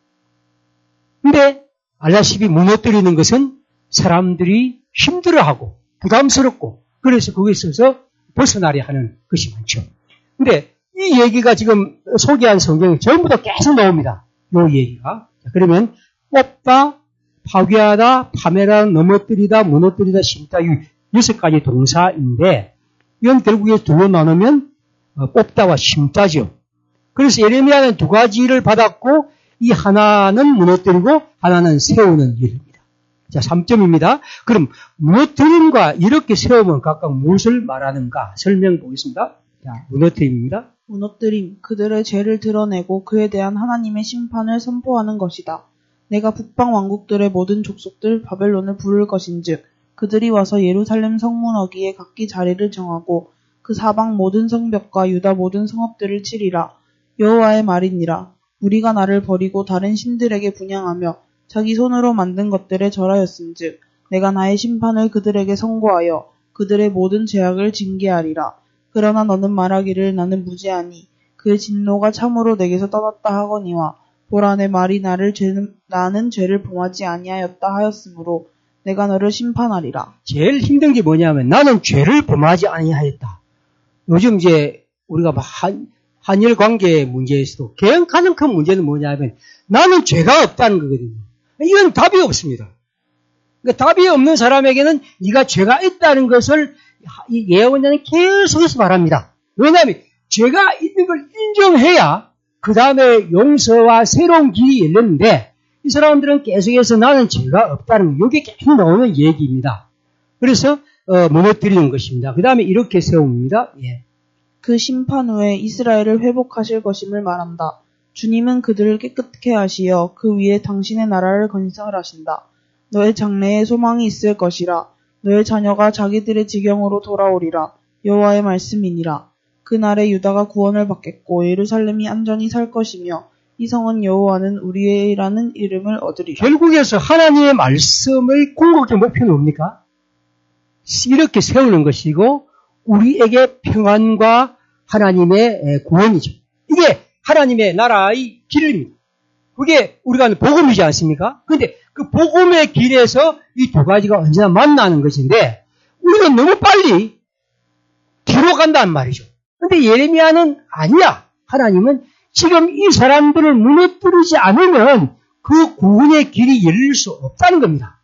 근데 알다시피 무너뜨리는 것은 사람들이 힘들어하고 부담스럽고 그래서 거기에 있어서 벗어나려 하는 것이 많죠. 근데 이 얘기가 지금 소개한 성경에 전부 다 계속 나옵니다. 이 얘기가. 그러면 뽑다, 파괴하다, 파멸하다, 넘어뜨리다, 무너뜨리다, 심다 이 6가지 동사인데 이건 결국에 두로 나누면 뽑다와 심다죠. 그래서 예레미야는 두 가지를 받았고 이 하나는 무너뜨리고 하나는 세우는 일입니다. 자, 3점입니다. 그럼 무너뜨림과 이렇게 세우면 각각 무엇을 말하는가 설명 보겠습니다. 자, 무너뜨림입니다. 무너뜨림, 그들의 죄를 드러내고 그에 대한 하나님의 심판을 선포하는 것이다. 내가 북방 왕국들의 모든 족속들 바벨론을 부를 것인즉 그들이 와서 예루살렘 성문 어귀에 각기 자리를 정하고 그 사방 모든 성벽과 유다 모든 성읍들을 치리라. 여호와의 말이니라. 우리가 나를 버리고 다른 신들에게 분향하며 자기 손으로 만든 것들에 절하였은즉 내가 나의 심판을 그들에게 선고하여 그들의 모든 죄악을 징계하리라. 그러나 너는 말하기를 나는 무죄하니 그 진노가 참으로 내게서 떠났다 하거니와 보라 내 말이 나는 죄를 범하지 아니하였다 하였으므로 내가 너를 심판하리라. 제일 힘든 게 뭐냐면 나는 죄를 범하지 아니하였다. 요즘 이제 우리가 한일 관계 문제에서도 가장 큰 문제는 뭐냐면 나는 죄가 없다는 거거든요. 이건 답이 없습니다. 그러니까 답이 없는 사람에게는 네가 죄가 있다는 것을 예언자는 계속해서 말합니다. 왜냐하면 죄가 있는 걸 인정해야 그 다음에 용서와 새로운 길이 열렸는데 이 사람들은 계속해서 나는 죄가 없다는 거, 이게 계속 나오는 얘기입니다. 그래서 무너뜨리는 것입니다. 그 다음에 이렇게 세웁니다. 예. 그 심판 후에 이스라엘을 회복하실 것임을 말한다. 주님은 그들을 깨끗게 하시어 그 위에 당신의 나라를 건설을 하신다. 너의 장래에 소망이 있을 것이라. 너의 자녀가 자기들의 지경으로 돌아오리라. 여호와의 말씀이니라. 그날에 유다가 구원을 받겠고 예루살렘이 안전히 살 것이며 이 성은 여호와는 우리의라는 이름을 얻으리라. 결국에서 하나님의 말씀의 궁극적 목표는 뭡니까? 이렇게 세우는 것이고 우리에게 평안과 하나님의 구원이죠. 이게 하나님의 나라의 길입니다. 그게 우리가 하는 복음이지 않습니까? 그런데 그 복음의 길에서 이 두 가지가 언제나 만나는 것인데 우리는 너무 빨리 뒤로 간단 말이죠. 그런데 예레미야는 아니야. 하나님은 지금 이 사람들을 무너뜨리지 않으면 그 구원의 길이 열릴 수 없다는 겁니다.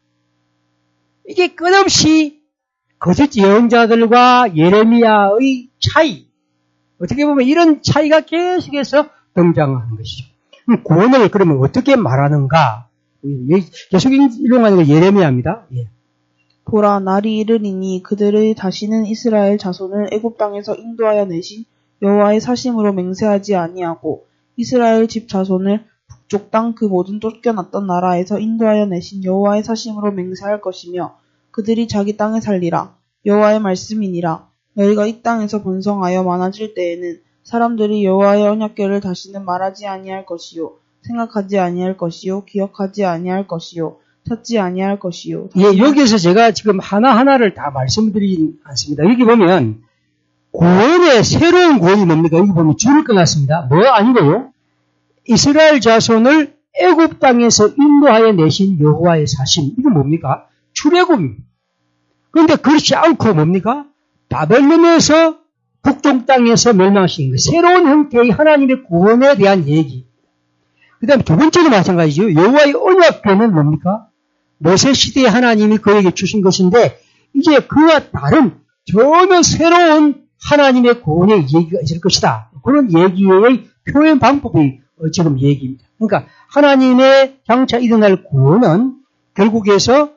이게 끝없이 거짓 예언자들과 예레미야의 차이, 어떻게 보면 이런 차이가 계속해서 등장하는 것이죠. 구원을 그러면 어떻게 말하는가? 계속 일용하는 게 예레미야입니다. 예. 보라 날이 이르리니 그들의 다시는 이스라엘 자손을 애굽 땅에서 인도하여 내신 여호와의 사심으로 맹세하지 아니하고 이스라엘 집 자손을 북쪽 땅 그 모든 쫓겨났던 나라에서 인도하여 내신 여호와의 사심으로 맹세할 것이며 그들이 자기 땅에 살리라. 여호와의 말씀이니라. 너희가 이 땅에서 번성하여 많아질 때에는 사람들이 여호와의 언약궤를 다시는 말하지 아니할 것이요 생각하지 아니할 것이요 기억하지 아니할 것이요 찾지 아니할 것이요. 예, 여기서 제가 지금 하나하나를 다 말씀드리진 않습니다. 여기 보면 구원의 새로운 구원이 뭡니까? 여기 보면 줄을 끊었습니다. 뭐 아니고요. 이스라엘 자손을 애굽 땅에서 인도하여 내신 여호와의 사심. 이거 뭡니까? 출애굽입니다. 그런데 그렇지 않고 뭡니까? 바벨론에서 북쪽 땅에서 멸망시킨 것. 새로운 형태의 하나님의 구원에 대한 얘기. 그 다음에 두 번째도 마찬가지죠. 여호와의 언약궤는 뭡니까? 모세 시대에 하나님이 그에게 주신 것인데 이제 그와 다른 전혀 새로운 하나님의 구원의 얘기가 있을 것이다. 그런 얘기의 표현 방법이 지금 얘기입니다. 그러니까 하나님의 장차 일어날 구원은 결국에서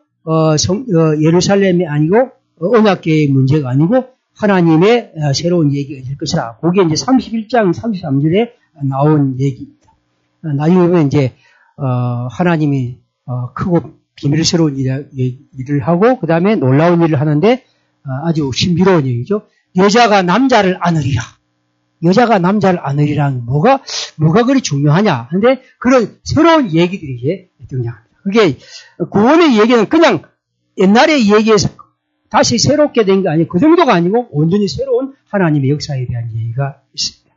예루살렘이 아니고 언약궤의 문제가 아니고 하나님의 새로운 얘기가 있을 것이다. 그게 이제 31장 33절에 나온 얘기입니다. 나중에 보면 이제, 하나님이, 크고 비밀스러운 일을 하고, 그 다음에 놀라운 일을 하는데, 아주 신비로운 얘기죠. 여자가 남자를 안으리라. 여자가 남자를 안으리라는 뭐가 그리 중요하냐. 근데 그런 새로운 얘기들이 이제 등장합니다. 그게 구원의 얘기는 그냥 옛날의 얘기에서 다시 새롭게 된 게 아니고 그 정도가 아니고 온전히 새로운 하나님의 역사에 대한 얘기가 있습니다.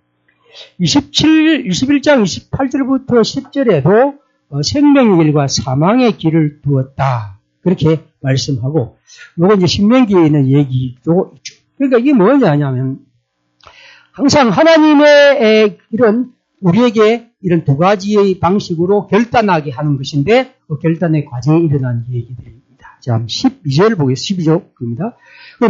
21장 28절부터 10절에도 생명의 길과 사망의 길을 두었다. 그렇게 말씀하고, 요건 이제 신명기에 있는 얘기도 있죠. 그러니까 이게 뭐냐면, 항상 하나님의 이런, 우리에게 이런 두 가지의 방식으로 결단하게 하는 것인데, 그 결단의 과정에 일어난 얘기들입니다. 자, 12절 보겠습니다. 12절입니다. 그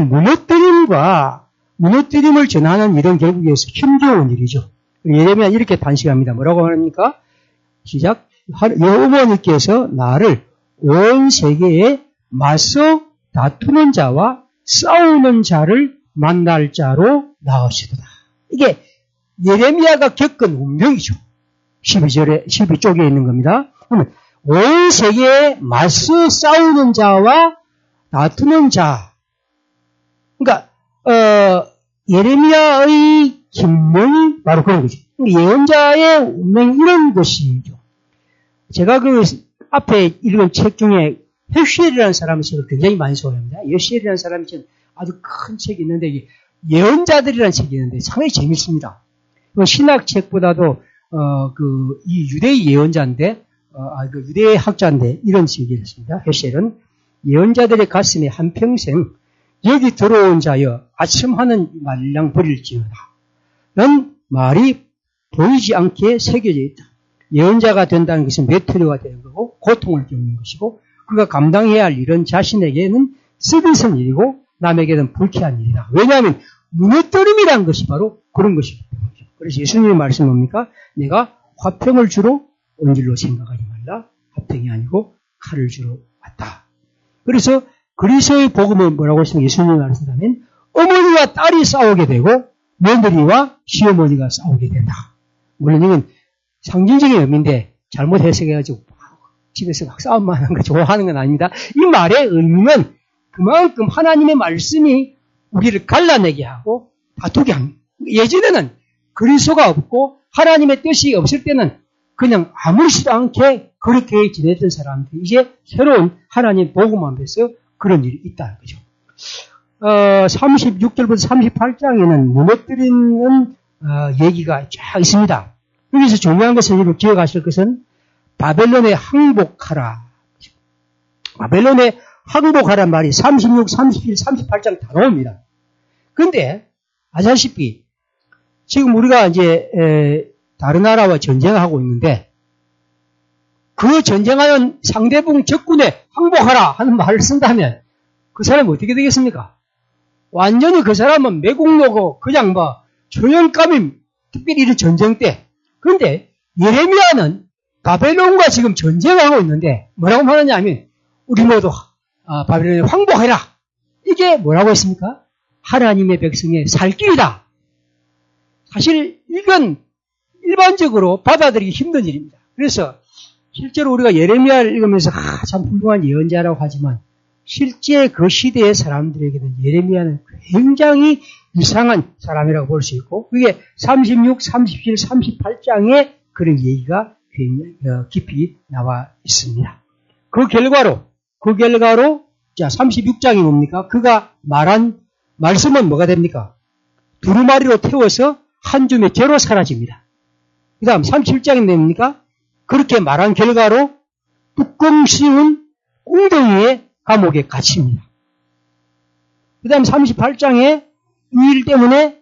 무너뜨림을 전하는 일은 결국에서 힘겨운 일이죠. 예레미야 이렇게 단식합니다. 뭐라고 합니까? 시작. 여호와께서 나를 온 세계에 맞서 다투는 자와 싸우는 자를 만날 자로 나으시도다. 이게 예레미야가 겪은 운명이죠. 12쪽에 있는 겁니다. 그러면 온 세계에 맞서 싸우는 자와 다투는 자. 그러니까 예레미야의 김명이 바로 그런 거죠. 예언자의 운명이 이런 것이죠. 제가 그 앞에 읽은 책 중에 헬시엘이라는 사람의 책을 굉장히 많이 소개합니다. 헬시엘이라는 사람의 책 아주 큰 책이 있는데 예언자들이라는 책이 있는데 상당히 재밌습니다. 신학 책보다도 이 유대의 예언자인데 그 유대의 학자인데 이런 책이 있습니다. 헬시엘은 예언자들의 가슴에 한평생 여기 들어온 자여 아첨하는 말량 버릴지어다. 는 말이 보이지 않게 새겨져 있다. 예언자가 된다는 것은 메토리가 되는 거고 고통을 겪는 것이고 그가 감당해야 할 일은 자신에게는 쓰디쓴 일이고 남에게는 불쾌한 일이다. 왜냐하면 무너뜨림이라는 것이 바로 그런 것이기 때문이죠. 그래서 예수님의 말씀은 뭡니까? 내가 화평을 주러 온 줄로 생각하지 말라. 화평이 아니고 칼을 주러 왔다. 그래서 그리스도의 복음은 뭐라고 했습니까? 예수님이 말씀하면 어머니와 딸이 싸우게 되고 며느리와 시어머니가 싸우게 된다. 물론 이건 상징적인 의미인데 잘못 해석해가지고 집에서 막 싸움만 하는 거 좋아하는 건 아닙니다. 이 말의 의미는 그만큼 하나님의 말씀이 우리를 갈라내게 하고 다투게 합니다. 예전에는 그리스도가 없고 하나님의 뜻이 없을 때는 그냥 아무렇지도 않게 그렇게 지냈던 사람들이 이제 새로운 하나님 복음 앞에서 그런 일이 있다는 거죠. 36절부터 38장에는 무너뜨리는 얘기가 쫙 있습니다. 여기서 중요한 것은 여러분 기억하실 것은 바벨론에 항복하라. 바벨론에 항복하란 말이 36, 37, 38장 다 나옵니다. 근데 아시다시피 지금 우리가 이제 다른 나라와 전쟁하고 있는데 그 전쟁하는 상대방 적군에 항복하라 하는 말을 쓴다면 그 사람은 어떻게 되겠습니까? 완전히 그 사람은 매국노고 그냥 초연감임 특별히 이런 전쟁 때. 그런데 예레미야는 바벨론과 지금 전쟁하고 있는데 뭐라고 말하냐 하면 우리 모두 바벨론에 항복해라. 이게 뭐라고 했습니까? 하나님의 백성의 살 길이다. 사실 이건 일반적으로 받아들이기 힘든 일입니다. 그래서 실제로 우리가 예레미야를 읽으면서 참 훌륭한 예언자라고 하지만 실제 그 시대의 사람들에게는 예레미야는 굉장히 이상한 사람이라고 볼 수 있고 그게 36, 37, 38장에 그런 얘기가 굉장히 깊이 나와 있습니다. 그 결과로 자 36장이 뭡니까? 그가 말한 말씀은 뭐가 됩니까? 두루마리로 태워서 한 줌의 재로 사라집니다. 그 다음 37장이 됩니까? 그렇게 말한 결과로 뚜껑 씌운 웅덩이에 감옥에 갇힙니다. 그 다음 38장에 이 일 때문에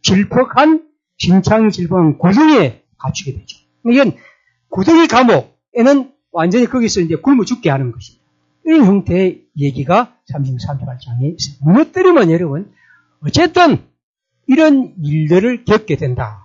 진창이 질퍽한 고등에 갇히게 되죠. 이건 고등의 감옥에는 완전히 거기서 이제 굶어 죽게 하는 것입니다. 이런 형태의 얘기가 36, 38장에 있어요. 무너뜨리면 여러분, 어쨌든 이런 일들을 겪게 된다.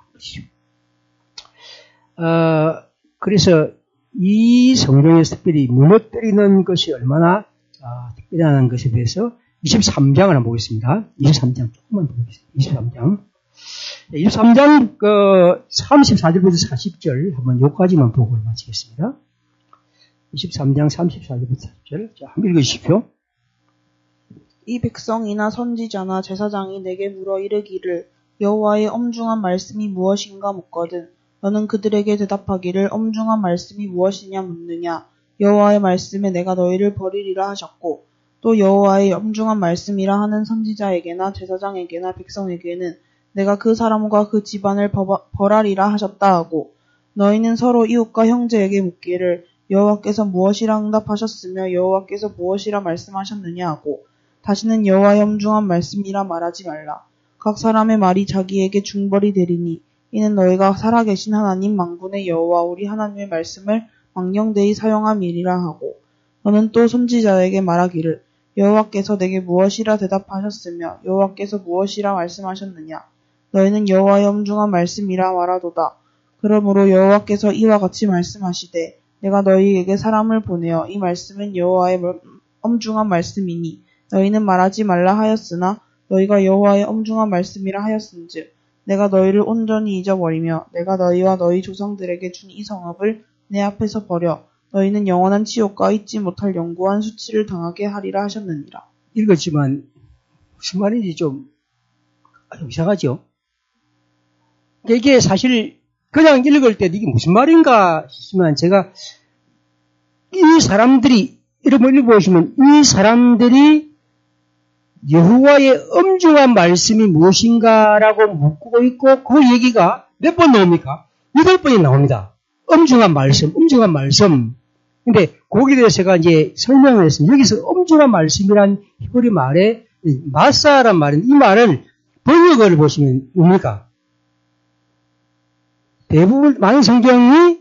그래서 이 성경에서 특별히 무너뜨리는 것이 얼마나 특별하다는 것에 대해서 23장을 한번 보겠습니다. 23장 조금만 보겠습니다. 23장. 23장 34절부터 40절 한번 여기까지만 보고 마치겠습니다. 23장 34절부터 40절. 자, 한번 읽으십시오. 이 백성이나 선지자나 제사장이 내게 물어 이르기를 여호와의 엄중한 말씀이 무엇인가 묻거든 너는 그들에게 대답하기를 엄중한 말씀이 무엇이냐 묻느냐 여호와의 말씀에 내가 너희를 버리리라 하셨고 또 여호와의 엄중한 말씀이라 하는 선지자에게나 제사장에게나 백성에게는 내가 그 사람과 그 집안을 벌하리라 하셨다 하고 너희는 서로 이웃과 형제에게 묻기를 여호와께서 무엇이라 응답하셨으며 여호와께서 무엇이라 말씀하셨느냐 하고 다시는 여호와의 엄중한 말씀이라 말하지 말라. 각 사람의 말이 자기에게 중벌이 되리니 이는 너희가 살아계신 하나님 만군의 여호와 우리 하나님의 말씀을 망령되이 사용함이리라 하고 너는 또 선지자에게 말하기를 여호와께서 내게 무엇이라 대답하셨으며 여호와께서 무엇이라 말씀하셨느냐 너희는 여호와의 엄중한 말씀이라 말하도다. 그러므로 여호와께서 이와 같이 말씀하시되 내가 너희에게 사람을 보내어 이 말씀은 여호와의 엄중한 말씀이니 너희는 말하지 말라 하였으나 너희가 여호와의 엄중한 말씀이라 하였은즉 내가 너희를 온전히 잊어버리며 내가 너희와 너희 조상들에게 준 이 성읍을 내 앞에서 버려 너희는 영원한 지옥과 잊지 못할 영구한 수치를 당하게 하리라 하셨느니라. 읽었지만 무슨 말인지 좀 이상하죠? 이게 사실 그냥 읽을 때 이게 무슨 말인가 싶지만 제가 이 사람들이 이름을 읽어보시면 이 사람들이 여호와의 엄중한 말씀이 무엇인가라고 묻고 있고 그 얘기가 몇 번 나옵니까? 8번이 나옵니다. 엄중한 말씀, 엄중한 말씀. 근데 거기에 대해서 제가 이제 설명을 했습니다. 여기서 엄중한 말씀이란 히브리 말에 마사란 말은 이 말을 번역을 보시면 뭡니까? 대부분 많은 성경이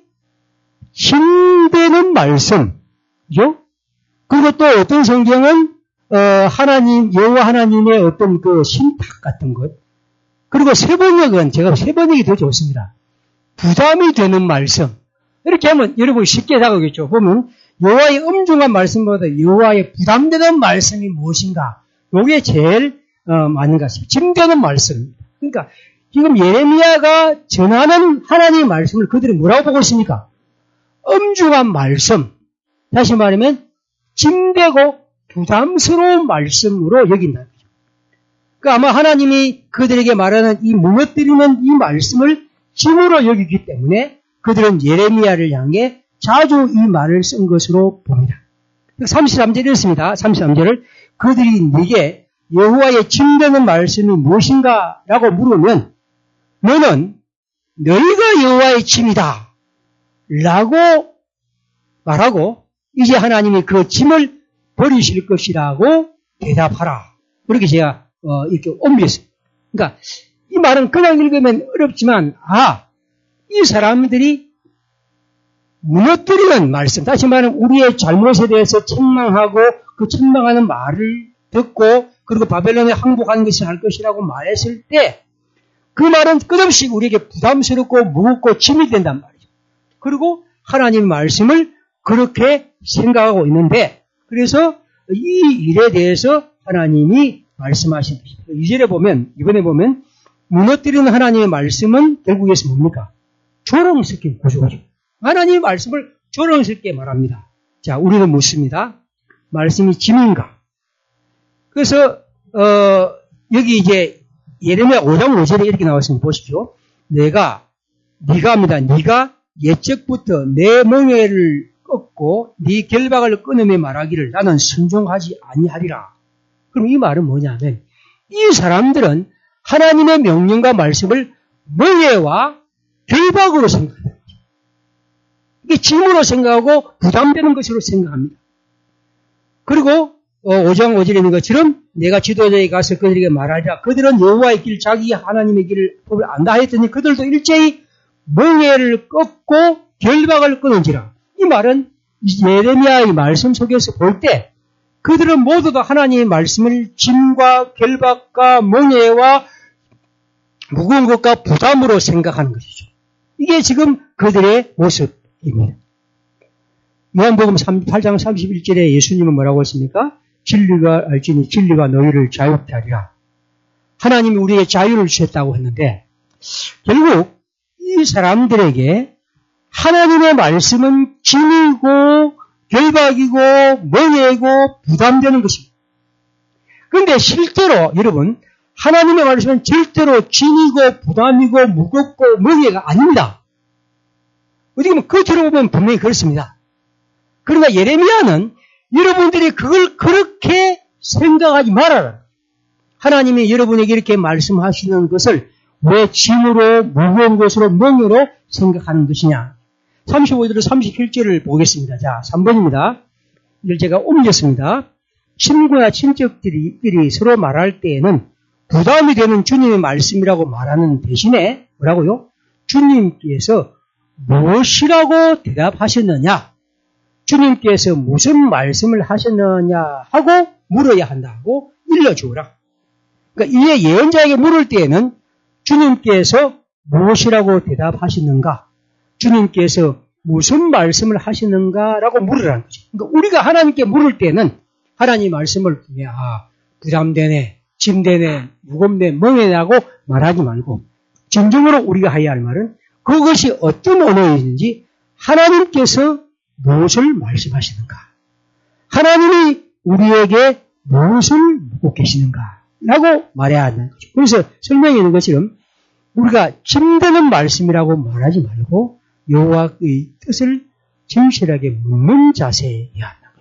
힘되는 말씀, 그죠? 그리고 또 어떤 성경은 하나님, 여호와 하나님의 어떤 그 신탁 같은 것. 그리고 새 번역은 제가 새 번역이 더 좋습니다. 부담이 되는 말씀. 이렇게 하면 여러분이 쉽게 다가오겠죠. 보면 여호와의 엄중한 말씀보다 여호와의 부담되는 말씀이 무엇인가. 이게 제일 맞는 것 같습니다. 짐되는 말씀. 그러니까 지금 예레미야가 전하는 하나님의 말씀을 그들이 뭐라고 보고 있습니까? 엄중한 말씀. 다시 말하면 짐되고 부담스러운 말씀으로 여긴다. 그러니까 아마 하나님이 그들에게 말하는 이 무너뜨리는 이 말씀을 짐으로 여기기 때문에 그들은 예레미야를 향해 자주 이 말을 쓴 것으로 봅니다. 33절이 있습니다. 33절을 그들이 네게 여호와의 짐되는 말씀이 무엇인가 라고 물으면 너는 너희가 여호와의 짐이다 라고 말하고 이제 하나님이 그 짐을 버리실 것이라고 대답하라. 그렇게 제가 이렇게 옮겼습니다. 그러니까 이 말은 그냥 읽으면 어렵지만 이 사람들이 무너뜨리는 말씀, 다시 말하면 우리의 잘못에 대해서 책망하고 그 책망하는 말을 듣고 그리고 바벨론에 항복하는 것을 할 것이라고 말했을 때 그 말은 끝없이 우리에게 부담스럽고 무겁고 짐이 된단 말이죠. 그리고 하나님의 말씀을 그렇게 생각하고 있는데 그래서 이 일에 대해서 하나님이 말씀하신 것입니다. 2절에 보면, 이번에 보면 무너뜨리는 하나님의 말씀은 결국에서 뭡니까? 조롱스럽게 구조죠. 하나님의 말씀을 조롱스럽게 말합니다. 자, 우리는 묻습니다. 말씀이 짐인가? 그래서 여기 이제 예레미야 5장 5절에 이렇게 나왔습니다. 보십시오. 네가 예적부터 내 멍에를 꺾고 네 결박을 끊으며 말하기를 나는 순종하지 아니하리라. 그럼 이 말은 뭐냐면 이 사람들은 하나님의 명령과 말씀을 멍에와 결박으로 생각합니다. 이게 짐으로 생각하고 부담되는 것으로 생각합니다. 그리고 5장 5절에 있는 것처럼 내가 지도자에게 가서 그들에게 말하리라. 그들은 여호와의 길 자기 하나님의 길을 법을 안다 했더니 그들도 일제히 멍에를 꺾고 결박을 끊은지라. 이 말은 예레미야의 말씀 속에서 볼 때 그들은 모두 다 하나님의 말씀을 짐과 결박과 멍에와 무거운 것과 부담으로 생각하는 것이죠. 이게 지금 그들의 모습입니다. 요한복음 8장 31절에 예수님은 뭐라고 했습니까? 진리가 알지니 진리가 너희를 자유케 하리라. 하나님이 우리의 자유를 주셨다고 했는데 결국 이 사람들에게 하나님의 말씀은 짐이고 결박이고 멍해고 부담되는 것입니다. 그런데 실제로 여러분 하나님의 말씀은 절대로 짐이고 부담이고 무겁고 멍해가 아닙니다. 어디 보면 겉으로 보면 분명히 그렇습니다. 그러나 예레미야는 여러분들이 그걸 그렇게 생각하지 말아라. 하나님이 여러분에게 이렇게 말씀하시는 것을 왜 짐으로 무거운 것으로 멍해로 생각하는 것이냐. 35절로 37절을 보겠습니다. 자, 3번입니다. 이걸 제가 옮겼습니다. 친구나 친척들이 서로 말할 때에는 부담이 되는 주님의 말씀이라고 말하는 대신에 뭐라고요? 주님께서 무엇이라고 대답하셨느냐? 주님께서 무슨 말씀을 하셨느냐 하고 물어야 한다고 일러주어라. 그러니까 이에 예언자에게 물을 때에는 주님께서 무엇이라고 대답하시는가? 주님께서 무슨 말씀을 하시는가라고 물으라는 거죠. 그러니까 우리가 하나님께 물을 때는 하나님 말씀을 부담되네, 짐되네, 무겁네, 멍해라고 말하지 말고 진정으로 우리가 해야 할 말은 그것이 어떤 언어인지 하나님께서 무엇을 말씀하시는가? 하나님이 우리에게 무엇을 묻고 계시는가? 라고 말해야 한다는 거죠. 그래서 설명해 있는 것처럼 우리가 짐되는 말씀이라고 말하지 말고 여호와의 뜻을 진실하게 묻는 자세여야 한다는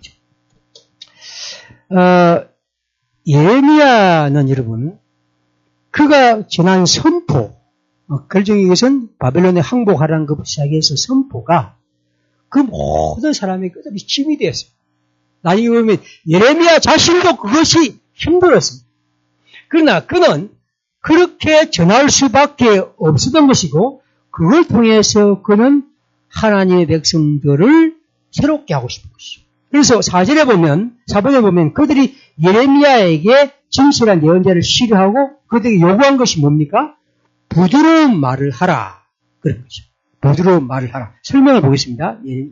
거죠. 예레미야는 여러분 그가 전한 선포, 결정의 이것은 바벨론에 항복하라는 것부터 시작해서 선포가 그 모든 사람의 끝없이 짐이 되었습니다. 나중에 보면 예레미야 자신도 그것이 힘들었습니다. 그러나 그는 그렇게 전할 수밖에 없었던 것이고 그걸 통해서 그는 하나님의 백성들을 새롭게 하고 싶은 것이죠. 그래서 4번에 보면 그들이 예레미야에게 진실한 예언자를 싫어하고 그들에게 요구한 것이 뭡니까? 부드러운 말을 하라. 그런 거죠. 부드러운 말을 하라. 설명을 보겠습니다. 예.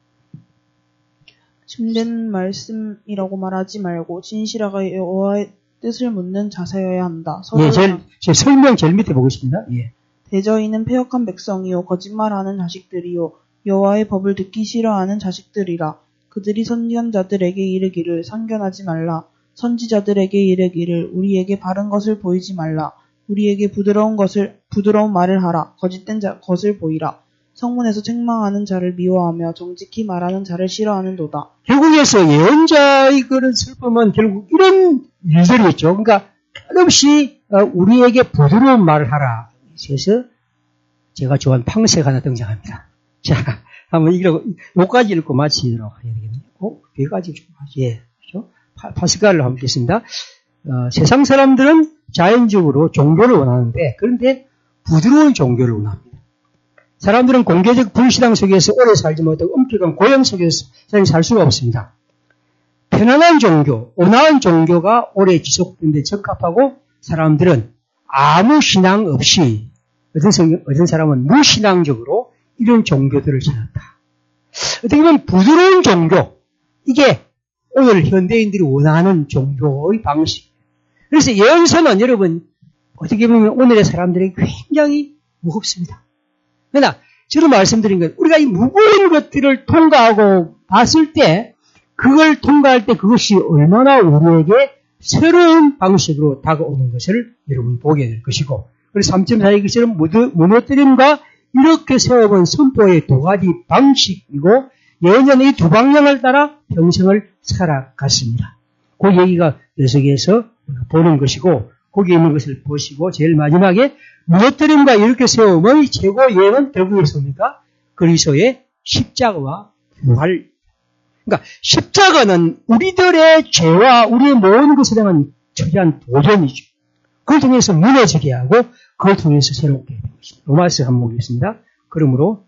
짐된 말씀이라고 말하지 말고 진실하게 여호와의 뜻을 묻는 자세여야 한다. 제 설명 제일 밑에 보겠습니다. 예. 대저희는 패역한 백성이요 거짓말하는 자식들이요 여호와의 법을 듣기 싫어하는 자식들이라. 그들이 선견자들에게 이르기를 상견하지 말라. 선지자들에게 이르기를 우리에게 바른 것을 보이지 말라. 우리에게 부드러운 말을 하라. 거짓된 것을 보이라. 성문에서 책망하는 자를 미워하며 정직히 말하는 자를 싫어하는도다. 결국에서 예언자의 그런 슬픔은 결국 이런 일들이겠죠. 그러니까 끝없이 우리에게 부드러운 말을 하라. 그래서 제가 좋아하는 팡세가 하나 등장합니다. 자, 한번 요까지 읽고 마치도록 해야 되겠네요. 여기까지 좀 하죠. 예, 그렇죠? 파스칼을 한번 읽겠습니다. 세상 사람들은 자연적으로 종교를 원하는데, 그런데 부드러운 종교를 원합니다. 사람들은 공개적 불신앙 속에서 오래 살지 못하고 엄격한 고형 속에서 살 수가 없습니다. 편안한 종교, 온화한 종교가 오래 지속되는데 적합하고 사람들은 아무 신앙 없이 어떤 사람은 무신앙적으로 이런 종교들을 찾았다. 어떻게 보면 부드러운 종교, 이게 오늘 현대인들이 원하는 종교의 방식. 그래서 예언서는 여러분 어떻게 보면 오늘의 사람들에게 굉장히 무겁습니다. 그러나 저도 말씀드린 것, 우리가 이 무거운 것들을 통과하고 봤을 때 그걸 통과할 때 그것이 얼마나 우리에게 새로운 방식으로 다가오는 것을 여러분이 보게 될 것이고, 그래서 3.4의 것처럼 무너뜨림과 이렇게 세워본 선포의 두 가지 방식이고 예언자는 이 두 방향을 따라 평생을 살아갔습니다. 그 얘기가 녀석에서 보는 것이고 거기에 있는 것을 보시고 제일 마지막에 무너뜨림과 이렇게 세움의 최고 예언은 결국에서 뭡니까? 그리스도의 십자가와 부활. 그러니까 십자가는 우리들의 죄와 우리의 모든 것에 대한 초기한 도전이죠. 그걸 통해서 무너지게 하고 그걸 통해서 새롭게 되는 것입니다. 로마서 한번 보겠습니다. 그러므로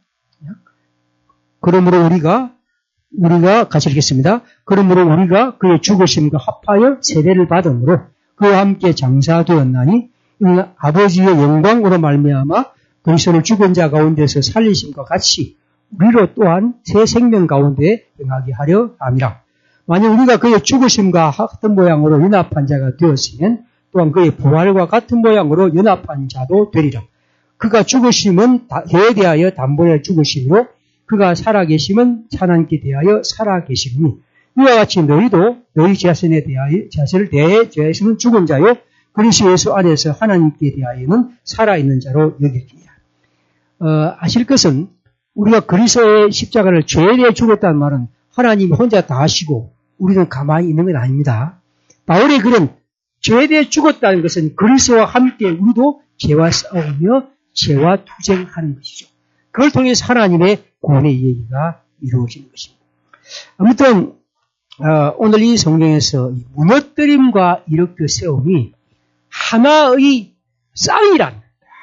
우리가 같이 읽겠습니다. 그러므로 우리가 그의 죽으심과 합하여 세례를 받음으로 그와 함께 장사되었나니 이는 아버지의 영광으로 말미암아 그리스도를 죽은 자 가운데서 살리심과 같이 우리로 또한 새 생명 가운데 행하게 하려 함이라. 만약 우리가 그의 죽으심과 같은 모양으로 연합한 자가 되었으면 또한 그의 부활과 같은 모양으로 연합한 자도 되리라. 그가 죽으심은 죄에 대하여 단번에 죽으심이요 그가 살아계심은 하나님께 대하여 살아계심이니 이와 같이 너희도 너희 자신에 대하여 자신을 대해 죄에서는 죽은 자요 그리스도 예수 안에서 하나님께 대하여는 살아있는 자로 여길지니라. 아실 것은 우리가 그리스도의 십자가를 죄에 대해 죽었다는 말은 하나님이 혼자 다 하시고 우리는 가만히 있는 건 아닙니다. 바울의 글은 죄에 대해 죽었다는 것은 그리스도와 함께 우리도 죄와 싸우며 죄와 투쟁하는 것이죠. 그걸 통해서 하나님의 구원의 얘기가 이루어지는 것입니다. 아무튼 오늘 이 성경에서 무너뜨림과 일으켜 세움이 하나의 쌍이란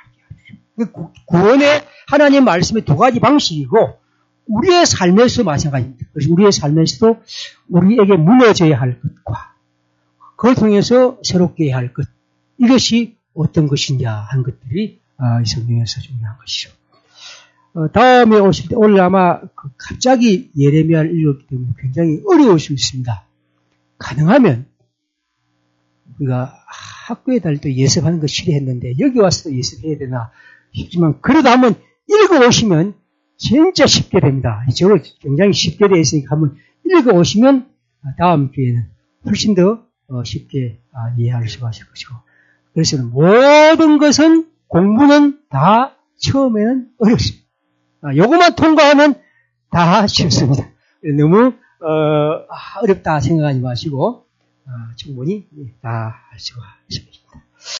구원의 하나님의 말씀의 두 가지 방식이고 우리의 삶에서 마찬가지입니다. 그래서 우리의 삶에서도 우리에게 무너져야 할 것과 그걸 통해서 새롭게 해야 할 것 이것이 어떤 것이냐 하는 것들이 이 성경에서 중요한 것이죠. 다음에 오실 때 오늘 아마 갑자기 예레미야를 읽었기 때문에 굉장히 어려울 수 있습니다. 가능하면 우리가 학교에 다닐 때 예습하는 거 싫어했는데 여기 와서도 예습해야 되나 싶지만 그러다 한번 읽어오시면 진짜 쉽게 됩니다. 이쪽으로 굉장히 쉽게 되어 있으니까 한번 읽어오시면 다음 기회에는 훨씬 더 쉽게 이해할 수가 있을 것이고 그래서 모든 것은 공부는 다 처음에는 어렵습니다. 요것만 통과하면 다 쉽습니다. 너무 어렵다 생각하지 마시고 충분히 다 할 수가 있습니다.